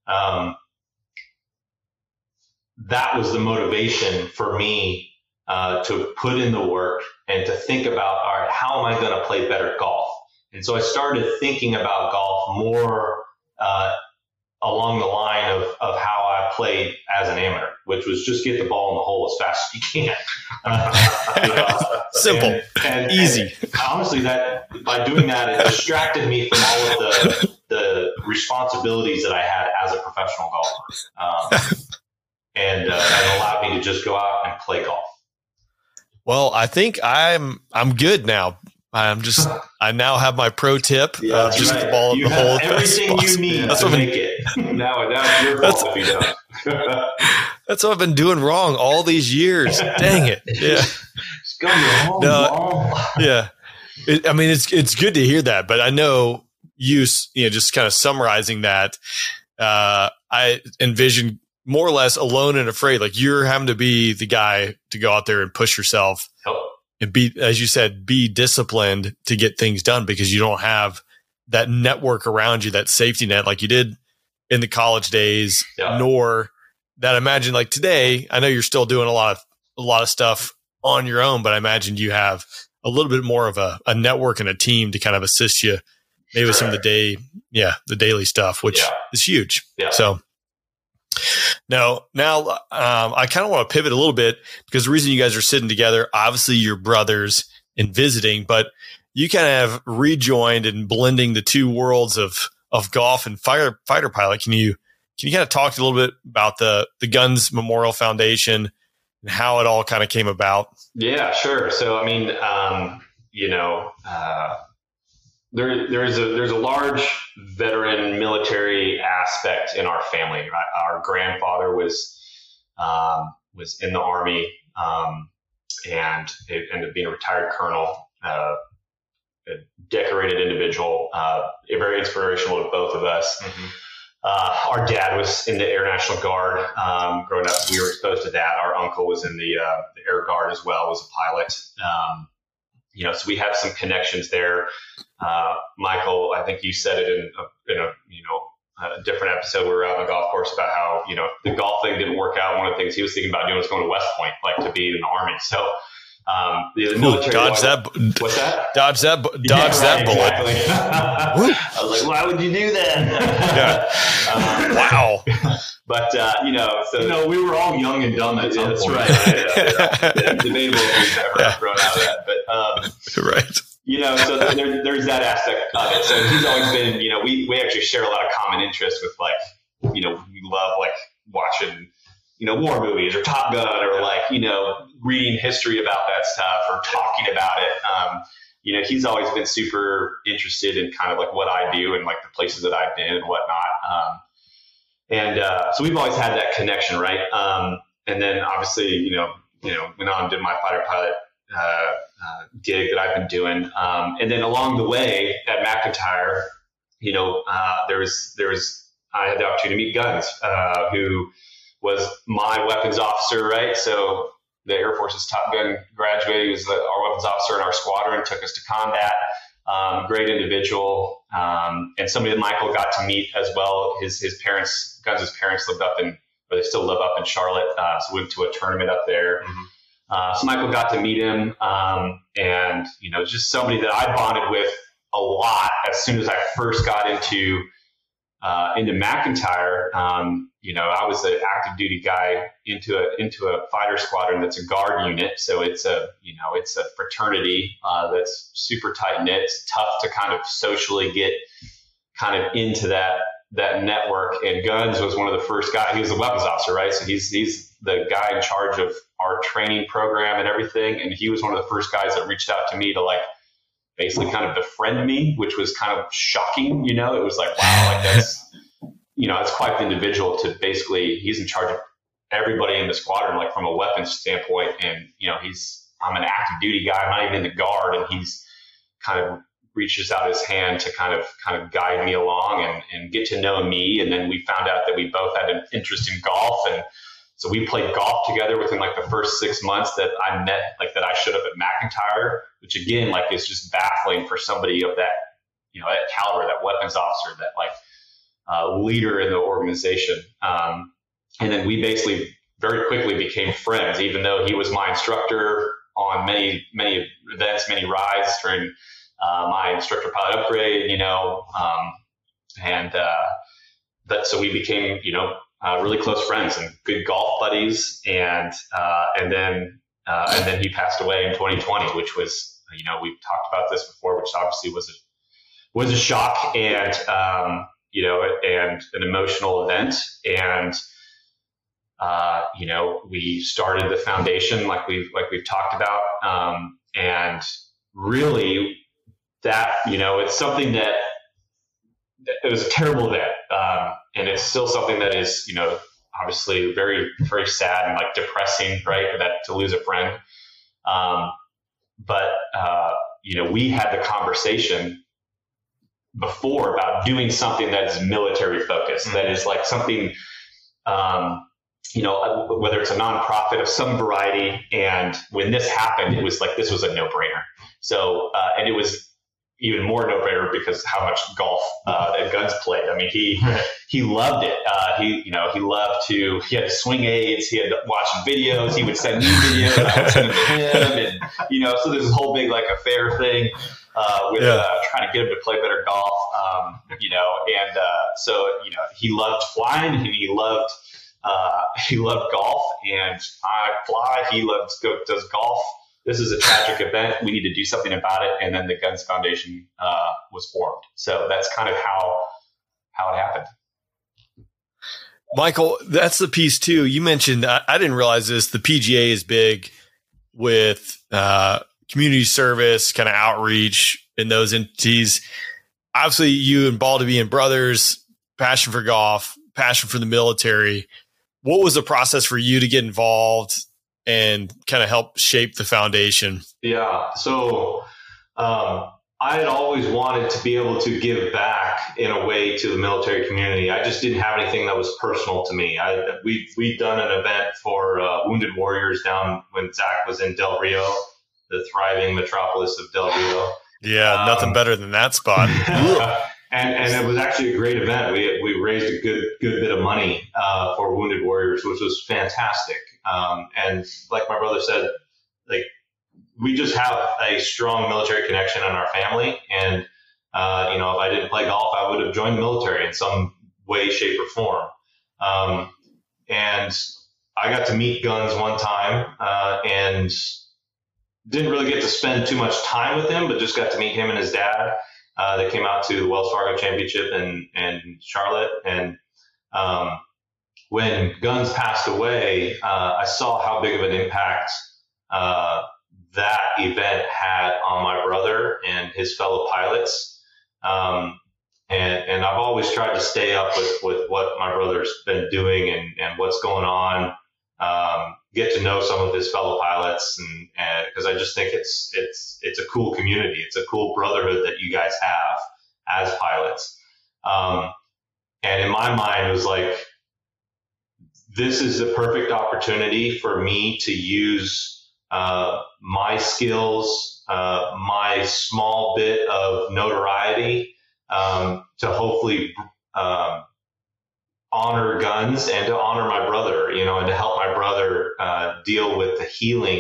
that was the motivation for me to put in the work and to think about, all right, how am I going to play better golf? And so I started thinking about golf more along the line of how I played as an amateur, which was just get the ball in the hole as fast as you can. Simple, and easy. And honestly, that by doing that, it distracted me from all of the responsibilities that I had as a professional golfer, and allowed me to just go out and play golf. Well, I think I'm good now. I now have my pro tip. Yeah, just right. the ball in the hole. Everything you need to make it. Now it's your fault if you don't. That's what I've been doing wrong all these years. Dang it. Yeah. Just go home. No, yeah. It's good to hear that, but I know just kind of summarizing that, I envision more or less alone and afraid. Like you're having to be the guy to go out there and push yourself. And be, as you said, be disciplined to get things done, because you don't have that network around you, that safety net like you did in the college days, nor that I imagine like today. I know you're still doing a lot of stuff on your own, but I imagine you have a little bit more of a network and a team to kind of assist you maybe with some of the daily stuff, which is huge. Yeah. So now I kind of want to pivot a little bit, because the reason you guys are sitting together, obviously you're brothers and visiting, but you kind of have rejoined and blending the two worlds of golf and fighter pilot. Can you kind of talk a little bit about the Guns Memorial Foundation and how it all kind of came about? Yeah, sure. So, there's a large veteran military aspect in our family. Our grandfather was in the Army, and it ended up being a retired colonel, a decorated individual, very inspirational to both of us. Mm-hmm. Our dad was in the Air National Guard. Growing up, we were exposed to that. Our uncle was in the Air Guard as well, was a pilot. So we have some connections there. Michael, I think you said it in a different episode. We were out on the golf course about how, the golf thing didn't work out. One of the things he was thinking about doing was going to West Point, like to be in the Army. So, the military. Dodge that. What's that? Dodge that bullet. Exactly. I was like, why would you do that? Wow. But, we were all young and dumb at some point. That's right. Debatable if we've ever grown out of that. But, right. So there's that aspect of it. So he's always been, we actually share a lot of common interests with, we love watching, war movies or Top Gun or reading history about that stuff or talking about it. He's always been super interested in kind of what I do and the places that I've been and whatnot. So we've always had that connection, right? And then obviously, went on and did my fighter pilot gig that I've been doing. And then along the way at McIntyre, I had the opportunity to meet Guns, who was my weapons officer, right? So the Air Force's Top Gun graduate. He was our weapons officer in our squadron, took us to combat. Great individual. And somebody that Michael got to meet as well. His parents, Guns' parents they still live up in Charlotte. So we went to a tournament up there. Mm-hmm. So Michael got to meet him. And, just somebody that I bonded with a lot as soon as I first got into into McIntyre, I was an active duty guy into a fighter squadron that's a guard unit. So it's a fraternity that's super tight knit. It's tough to kind of socially get kind of into that network. And Guns was one of the first guys. He was the weapons officer, right? So he's the guy in charge of our training program and everything. And he was one of the first guys that reached out to me to like basically kind of befriend me, which was kind of shocking. It was like, wow, like that's, it's quite the individual to basically, he's in charge of everybody in the squadron, like from a weapons standpoint. And, I'm an active duty guy. I'm not even in the guard. And he's kind of reaches out his hand to kind of guide me along and get to know me. And then we found out that we both had an interest in golf. And so we played golf together within like the first 6 months that I met, like that I showed up at McIntyre, which again, like is just baffling for somebody of that, that caliber, that weapons officer, that like leader in the organization. And then we basically very quickly became friends, even though he was my instructor on many, many events, many rides during my instructor pilot upgrade, so we became, really close friends and good golf buddies. And then he passed away in 2020, which was, we've talked about this before, which obviously was a shock and, and an emotional event. And, we started the foundation like we've talked about. And really that, it's something that it was a terrible event. And it's still something that is, obviously very, very sad and like depressing, right? That to lose a friend. But we had the conversation before about doing something that is military focused, mm-hmm. that is like something, whether it's a nonprofit of some variety. And when this happened, it was like, this was a no-brainer. So, and it was even more no-brainer because how much golf that Guns played. I mean, he loved it. He had swing aids. He had watching videos. He would send me videos. I would send them to him. And, so there's this whole big like affair thing with trying to get him to play better golf. So he loved flying and he loved golf, and I fly. He does golf. This is a tragic event. We need to do something about it. And then the Guns Foundation was formed. So that's kind of how it happened. Michael, that's the piece too. You mentioned, I didn't realize this, the PGA is big with community service, kind of outreach in those entities. Obviously, you and Baldy being brothers, passion for golf, passion for the military. What was the process for you to get involved and kind of help shape the foundation? Yeah. So I had always wanted to be able to give back in a way to the military community. I just didn't have anything that was personal to me. We'd done an event for Wounded Warriors down when Zach was in Del Rio, the thriving metropolis of Del Rio. Yeah, nothing better than that spot. And it was actually a great event. We raised a good bit of money for Wounded Warriors, which was fantastic. And like my brother said, like we just have a strong military connection in our family. And if I didn't play golf, I would have joined the military in some way, shape, or form. And I got to meet Guns one time and didn't really get to spend too much time with him, but just got to meet him and his dad. They came out to the Wells Fargo Championship in Charlotte. And when Guns passed away, I saw how big of an impact that event had on my brother and his fellow pilots. And I've always tried to stay up with what my brother's been doing and what's going on, get to know some of his fellow pilots, and because I just think it's a cool community. It's a cool brotherhood that you guys have as pilots. And in my mind, it was like, this is the perfect opportunity for me to use my skills, my small bit of notoriety to hopefully honor Guns and to honor my brother, and to help my brother deal with the healing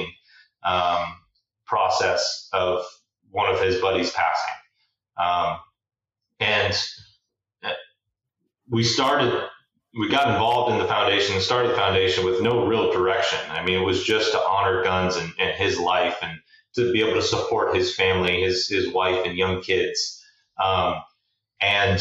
process of one of his buddies passing. And we got involved in the foundation and started the foundation with no real direction. I mean, it was just to honor Guns and his life, and to be able to support his family, his wife and young kids. And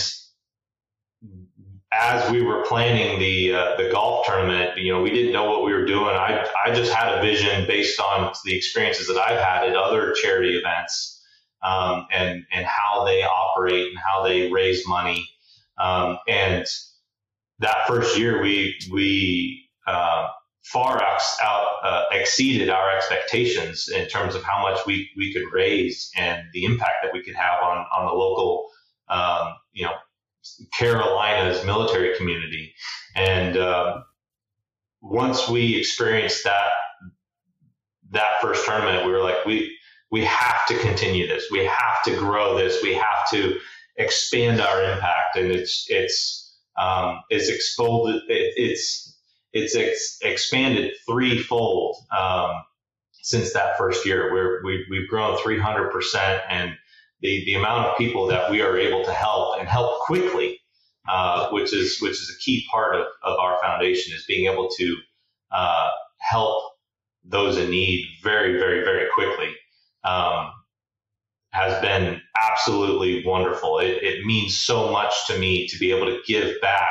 as we were planning the golf tournament, we didn't know what we were doing. I just had a vision based on the experiences that I've had at other charity events, and how they operate and how they raise money. And that first year, we far exceeded our expectations in terms of how much we could raise and the impact that we could have on the local, Carolinas military community. And once we experienced that first tournament, we were like, we have to continue this. We have to grow this. We have to expand our impact. And it's expanded threefold since that first year. We've grown 300%, and the amount of people that we are able to help and help quickly, which is a key part of our foundation, is being able to help those in need very, very, very quickly, has been absolutely wonderful. It means so much to me to be able to give back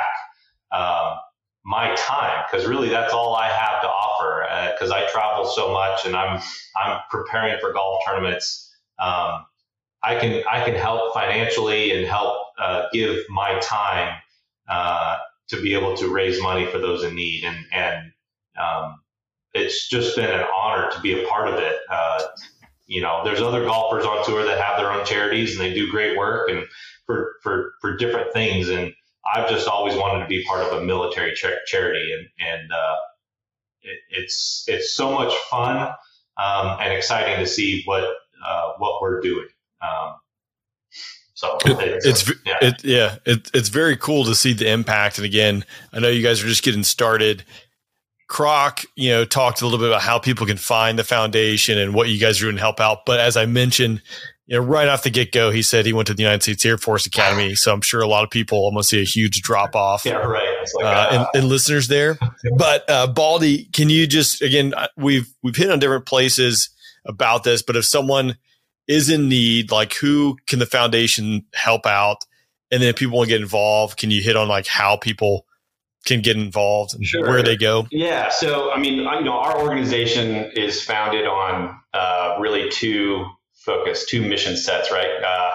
my time, because really that's all I have to offer, because I travel so much and I'm preparing for golf tournaments. I can help financially and help give my time to be able to raise money for those in need, and it's just been an honor to be a part of it. There's other golfers on tour that have their own charities and they do great work and for different things, and I've just always wanted to be part of a military charity, and it's so much fun and exciting to see what we're doing. It's very cool to see the impact. And again, I know you guys are just getting started. Croc, talked a little bit about how people can find the foundation and what you guys are doing to help out. But as I mentioned, right off the get-go, he said he went to the United States Air Force Academy. So I'm sure a lot of people almost see a huge drop-off in listeners there. But Baldy, can you just, again, we've hit on different places about this, but if someone is in need, like who can the foundation help out? And then if people want to get involved, can you hit on like how people can get involved and where they go? Yeah. So, our organization is founded on really two mission sets, right?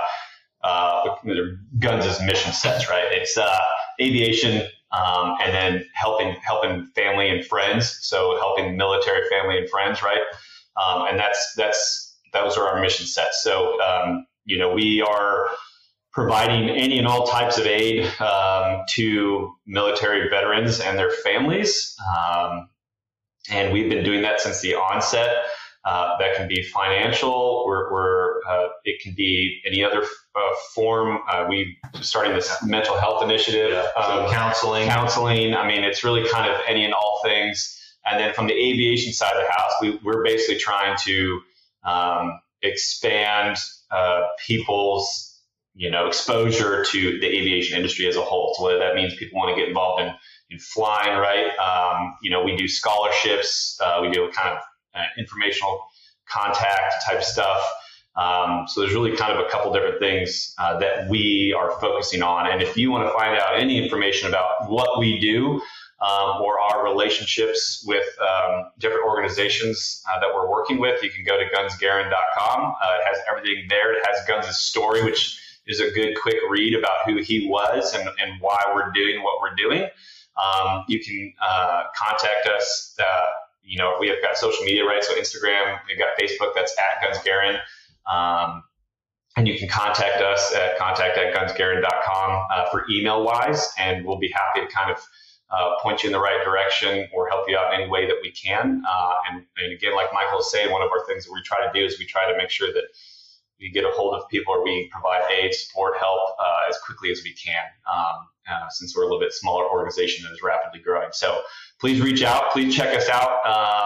Guns' mission sets, right? It's aviation, and then helping family and friends. So helping military family and friends, right? And those are our mission sets. So, we are providing any and all types of aid to military veterans and their families. And we've been doing that since the onset. That can be financial, it can be any other form. We starting this mental health initiative, counseling. I mean, it's really kind of any and all things. And then from the aviation side of the house, we're basically trying to expand people's exposure to the aviation industry as a whole. So whether that means people want to get involved in flying, right? We do scholarships. We do kind of informational contact type stuff. So there's really kind of a couple different things that we are focusing on. And if you want to find out any information about what we do or our relationships with different organizations that we're working with, you can go to gunsgarin.com. It has everything there. It has Guns' story, which is a good quick read about who he was and why we're doing what we're doing. You can contact us. We have got social media, right? So Instagram, we've got Facebook, that's @GunsGarin. And you can contact us at contact@gunsgarin.com for email wise, and we'll be happy to kind of point you in the right direction or help you out in any way that we can. And again, like Michael was saying, one of our things that we try to do is we try to make sure that we get a hold of people or we provide aid, support, help as quickly as we can, since we're a little bit smaller organization that is rapidly growing. So please reach out. Please check us out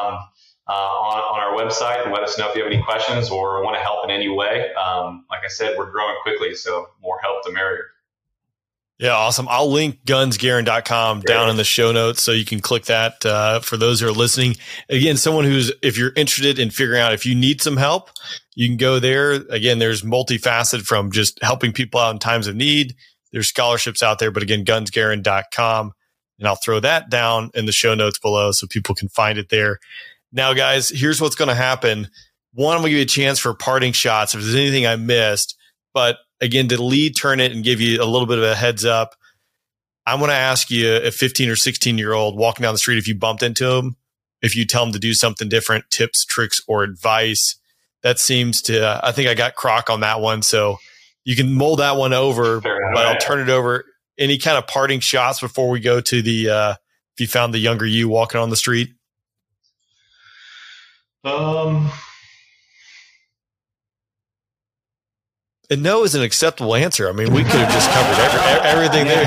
on our website and let us know if you have any questions or want to help in any way. Like I said, we're growing quickly, so more help the merrier. Yeah, awesome. I'll link gunsgarin.com down in the show notes so you can click that for those who are listening. Again, someone if you're interested in figuring out if you need some help, you can go there. Again, there's multifaceted from just helping people out in times of need. There's scholarships out there, but again, gunsgarin.com. And I'll throw that down in the show notes below so people can find it there. Now, guys, here's what's going to happen. One, I'm going to give you a chance for parting shots if there's anything I missed. But again, to lead turn it and give you a little bit of a heads up, I'm going to ask you, a 15 or 16-year-old walking down the street, if you bumped into him, if you tell him to do something different, tips, tricks, or advice. That seems to, I think I got Croc on that one. So you can mold that one over, but I'll turn it over. Any kind of parting shots before we go to the, if you found the younger you walking on the street? And no is an acceptable answer. I mean, we could have just covered everything there.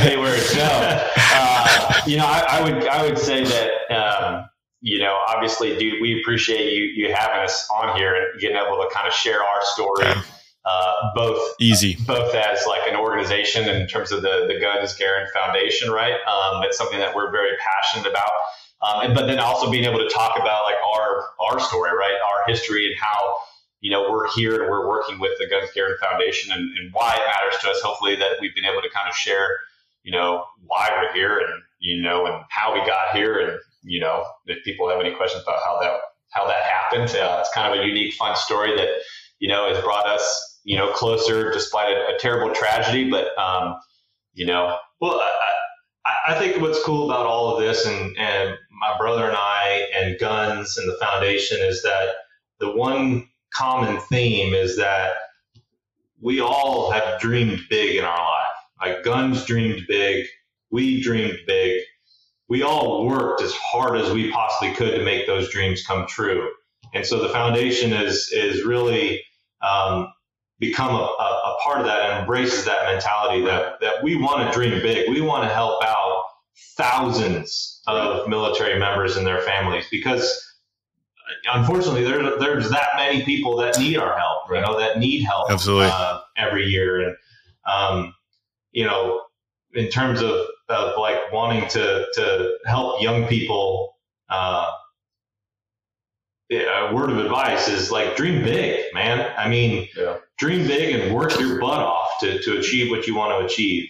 I would say that, obviously, dude, we appreciate you having us on here and getting able to kind of share our story, both as like an organization in terms of the Guns Garin Foundation, right? It's something that we're very passionate about. But then also being able to talk about like our story, right? Our history and how, we're here and we're working with the Guns Garin Foundation and why it matters to us. Hopefully that we've been able to kind of share, why we're here and, and how we got here. And, if people have any questions about how that happened, it's kind of a unique, fun story that, has brought us, closer despite a terrible tragedy. But, well, I think what's cool about all of this and my brother and I and Guns and the foundation is that the one common theme is that we all have dreamed big in our life. Like Guns dreamed big. We dreamed big. We all worked as hard as we possibly could to make those dreams come true. And so the foundation is really become a part of that and embraces that mentality that we want to dream big. We want to help out thousands of military members and their families because unfortunately there's that many people that need our help, that need help. Absolutely. Every year. And, in terms of like wanting to help young people, a word of advice is like dream big, man. I mean, dream big and work your butt off to achieve what you want to achieve.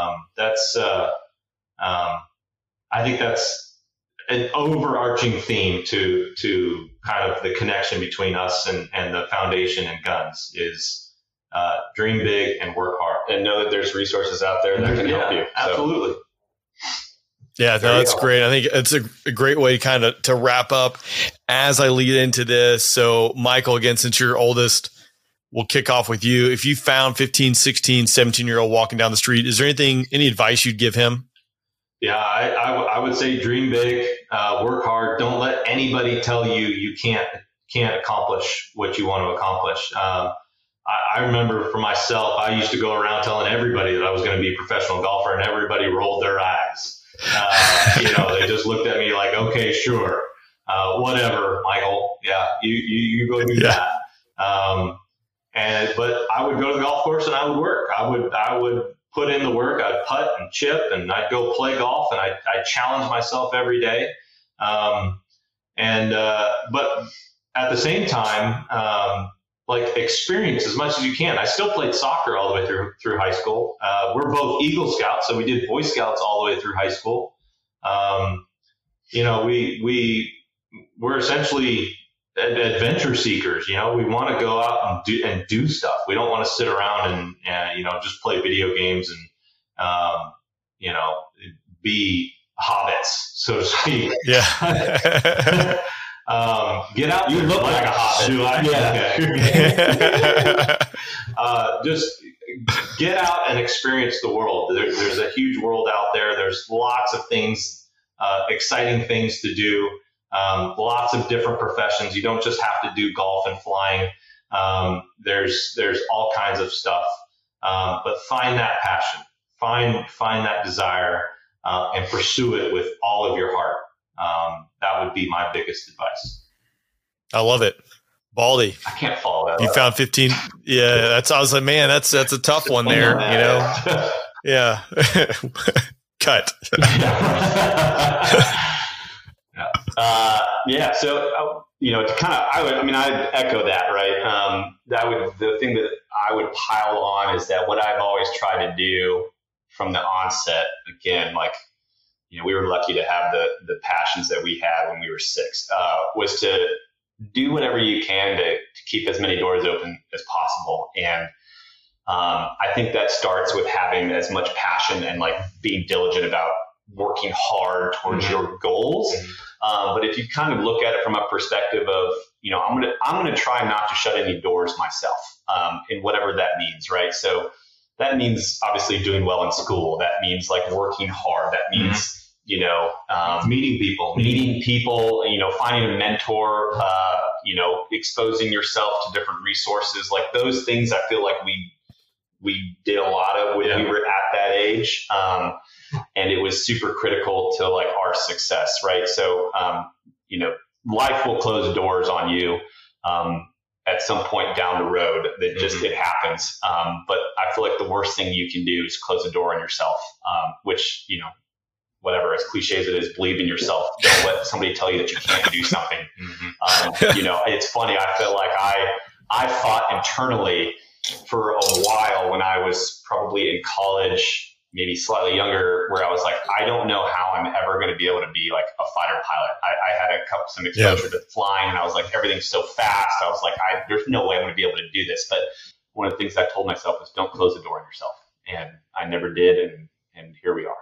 I think that's an overarching theme to kind of the connection between us and the foundation and Guns is dream big and work hard and know that there's resources out there that can help you. Absolutely. Yeah, no, that's great. I think it's a great way kind of to wrap up as I lead into this. So Michael, again, since you're oldest, we'll kick off with you. If you found 15, 16, 17-year-old walking down the street, is there any advice you'd give him? Yeah, I would say dream big, work hard. Don't let anybody tell you can't accomplish what you want to accomplish. I remember for myself, I used to go around telling everybody that I was going to be a professional golfer, and everybody rolled their eyes. They just looked at me like, okay, sure, whatever, Michael. Yeah, you go do that. But I would go to the golf course and I would work. I would put in the work. I'd putt and chip and I'd go play golf and I challenge myself every day. But at the same time, like experience as much as you can. I still played soccer all the way through high school. We're both Eagle Scouts, so we did Boy Scouts all the way through high school. We're essentially adventure seekers. We want to go out and do stuff. We don't want to sit around and just play video games and be hobbits, so to speak. Yeah. Get out. You look like a hobbit. Do I? Yeah. Just get out and experience the world. There's a huge world out there. There's lots of things, exciting things to do. Lots of different professions. You don't just have to do golf and flying. There's all kinds of stuff. But find that passion. Find that desire and pursue it with all of your heart. That would be my biggest advice. I love it. Baldy. I can't follow that. You found 15. Yeah. I was like, man, that's a tough one there, Yeah. Cut. So, to kind of, I'd echo that, right? The thing that I would pile on is that what I've always tried to do from the onset, again, we were lucky to have the passions that we had when we were 6, was to do whatever you can to keep as many doors open as possible. And I think that starts with having as much passion and being diligent about working hard towards your goals. But if you kind of look at it from a perspective of, I'm going to try not to shut any doors myself, in whatever that means, right? So that means obviously doing well in school. That means working hard. That means, meeting people, finding a mentor, exposing yourself to different resources. Those things I feel like we did a lot of when we were at that age. And it was super critical to our success, right? So, life will close doors on you at some point down the road. That just, it happens. But I feel like the worst thing you can do is close a door on yourself, which, whatever, as cliche as it is, believe in yourself. Don't let somebody tell you that you can't do something. It's funny. I feel like I fought internally for a while when I was probably in college, maybe slightly younger, where I was like, I don't know how I'm ever going to be able to be a fighter pilot. I had some exposure to flying, and I was like, everything's so fast. I was like, there's no way I'm going to be able to do this. But one of the things I told myself was, don't close the door on yourself. And I never did. And here we are.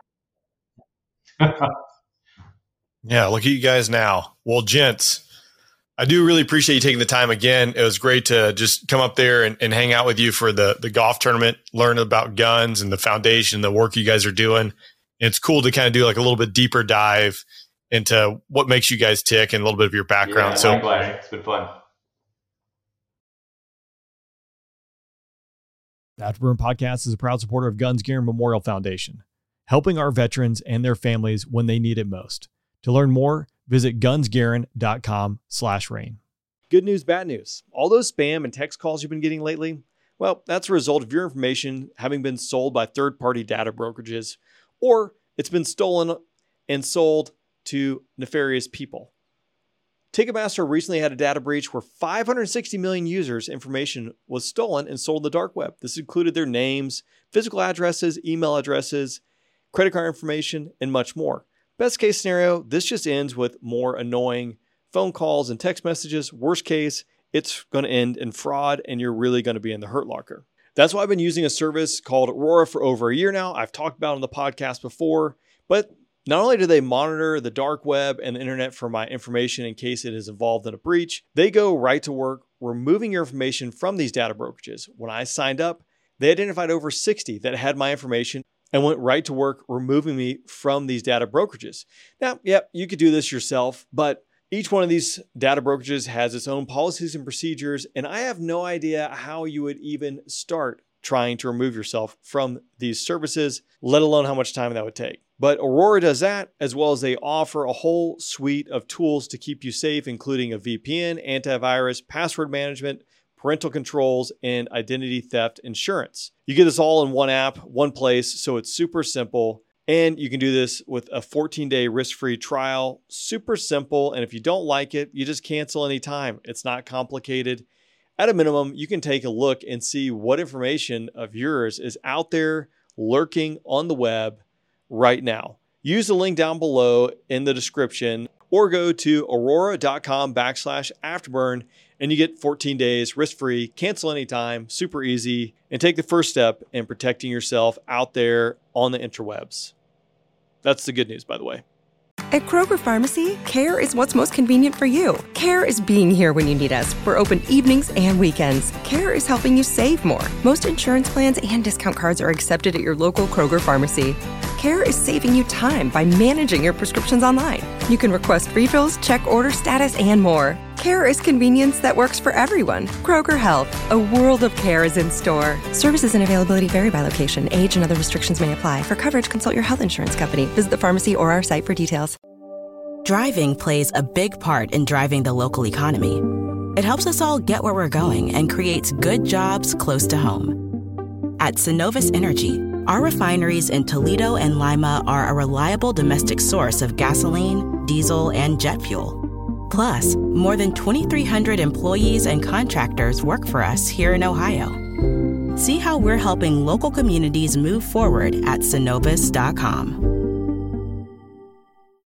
Yeah. Look at you guys now. Well, gents, I do really appreciate you taking the time again. It was great to just come up there and hang out with you for the golf tournament, learn about guns and the foundation, the work you guys are doing. And it's cool to kind of do a little bit deeper dive into what makes you guys tick and a little bit of your background. So it's been fun. The Afterburn Podcast is a proud supporter of Guns Gear Memorial Foundation, helping our veterans and their families when they need it most. To learn more, visit gunsgarin.com/rain. Good news, bad news. All those spam and text calls you've been getting lately, well, that's a result of your information having been sold by third-party data brokerages, or it's been stolen and sold to nefarious people. Ticketmaster recently had a data breach where 560 million users' information was stolen and sold on the dark web. This included their names, physical addresses, email addresses, credit card information, and much more. Best case scenario, this just ends with more annoying phone calls and text messages. Worst case, it's going to end in fraud and you're really going to be in the hurt locker. That's why I've been using a service called Aurora for over a year now. I've talked about it on the podcast before, but not only do they monitor the dark web and the internet for my information in case it is involved in a breach, they go right to work removing your information from these data brokerages. When I signed up, they identified over 60 that had my information and went right to work removing me from these data brokerages. Now, you could do this yourself, but each one of these data brokerages has its own policies and procedures, and I have no idea how you would even start trying to remove yourself from these services, let alone how much time that would take. But Aurora does that, as well as they offer a whole suite of tools to keep you safe, including a VPN, antivirus, password management, parental controls, and identity theft insurance. You get this all in one app, one place, so it's super simple. And you can do this with a 14-day risk-free trial. Super simple. And if you don't like it, you just cancel anytime. It's not complicated. At a minimum, you can take a look and see what information of yours is out there lurking on the web right now. Use the link down below in the description or go to aurora.com/afterburn and you get 14 days risk-free, cancel anytime, super easy, and take the first step in protecting yourself out there on the interwebs. That's the good news, by the way. At Kroger Pharmacy, care is what's most convenient for you. Care is being here when you need us. We're open evenings and weekends. Care is helping you save more. Most insurance plans and discount cards are accepted at your local Kroger Pharmacy. Care is saving you time by managing your prescriptions online. You can request refills, check order status, and more. Care is convenience that works for everyone. Kroger Health, a world of care is in store. Services and availability vary by location. Age and other restrictions may apply. For coverage, consult your health insurance company. Visit the pharmacy or our site for details. Driving plays a big part in driving the local economy. It helps us all get where we're going and creates good jobs close to home. At Synovus Energy, Our refineries in Toledo and Lima are a reliable domestic source of gasoline, diesel, and jet fuel. Plus, more than 2,300 employees and contractors work for us here in Ohio. See how we're helping local communities move forward at Synovus.com.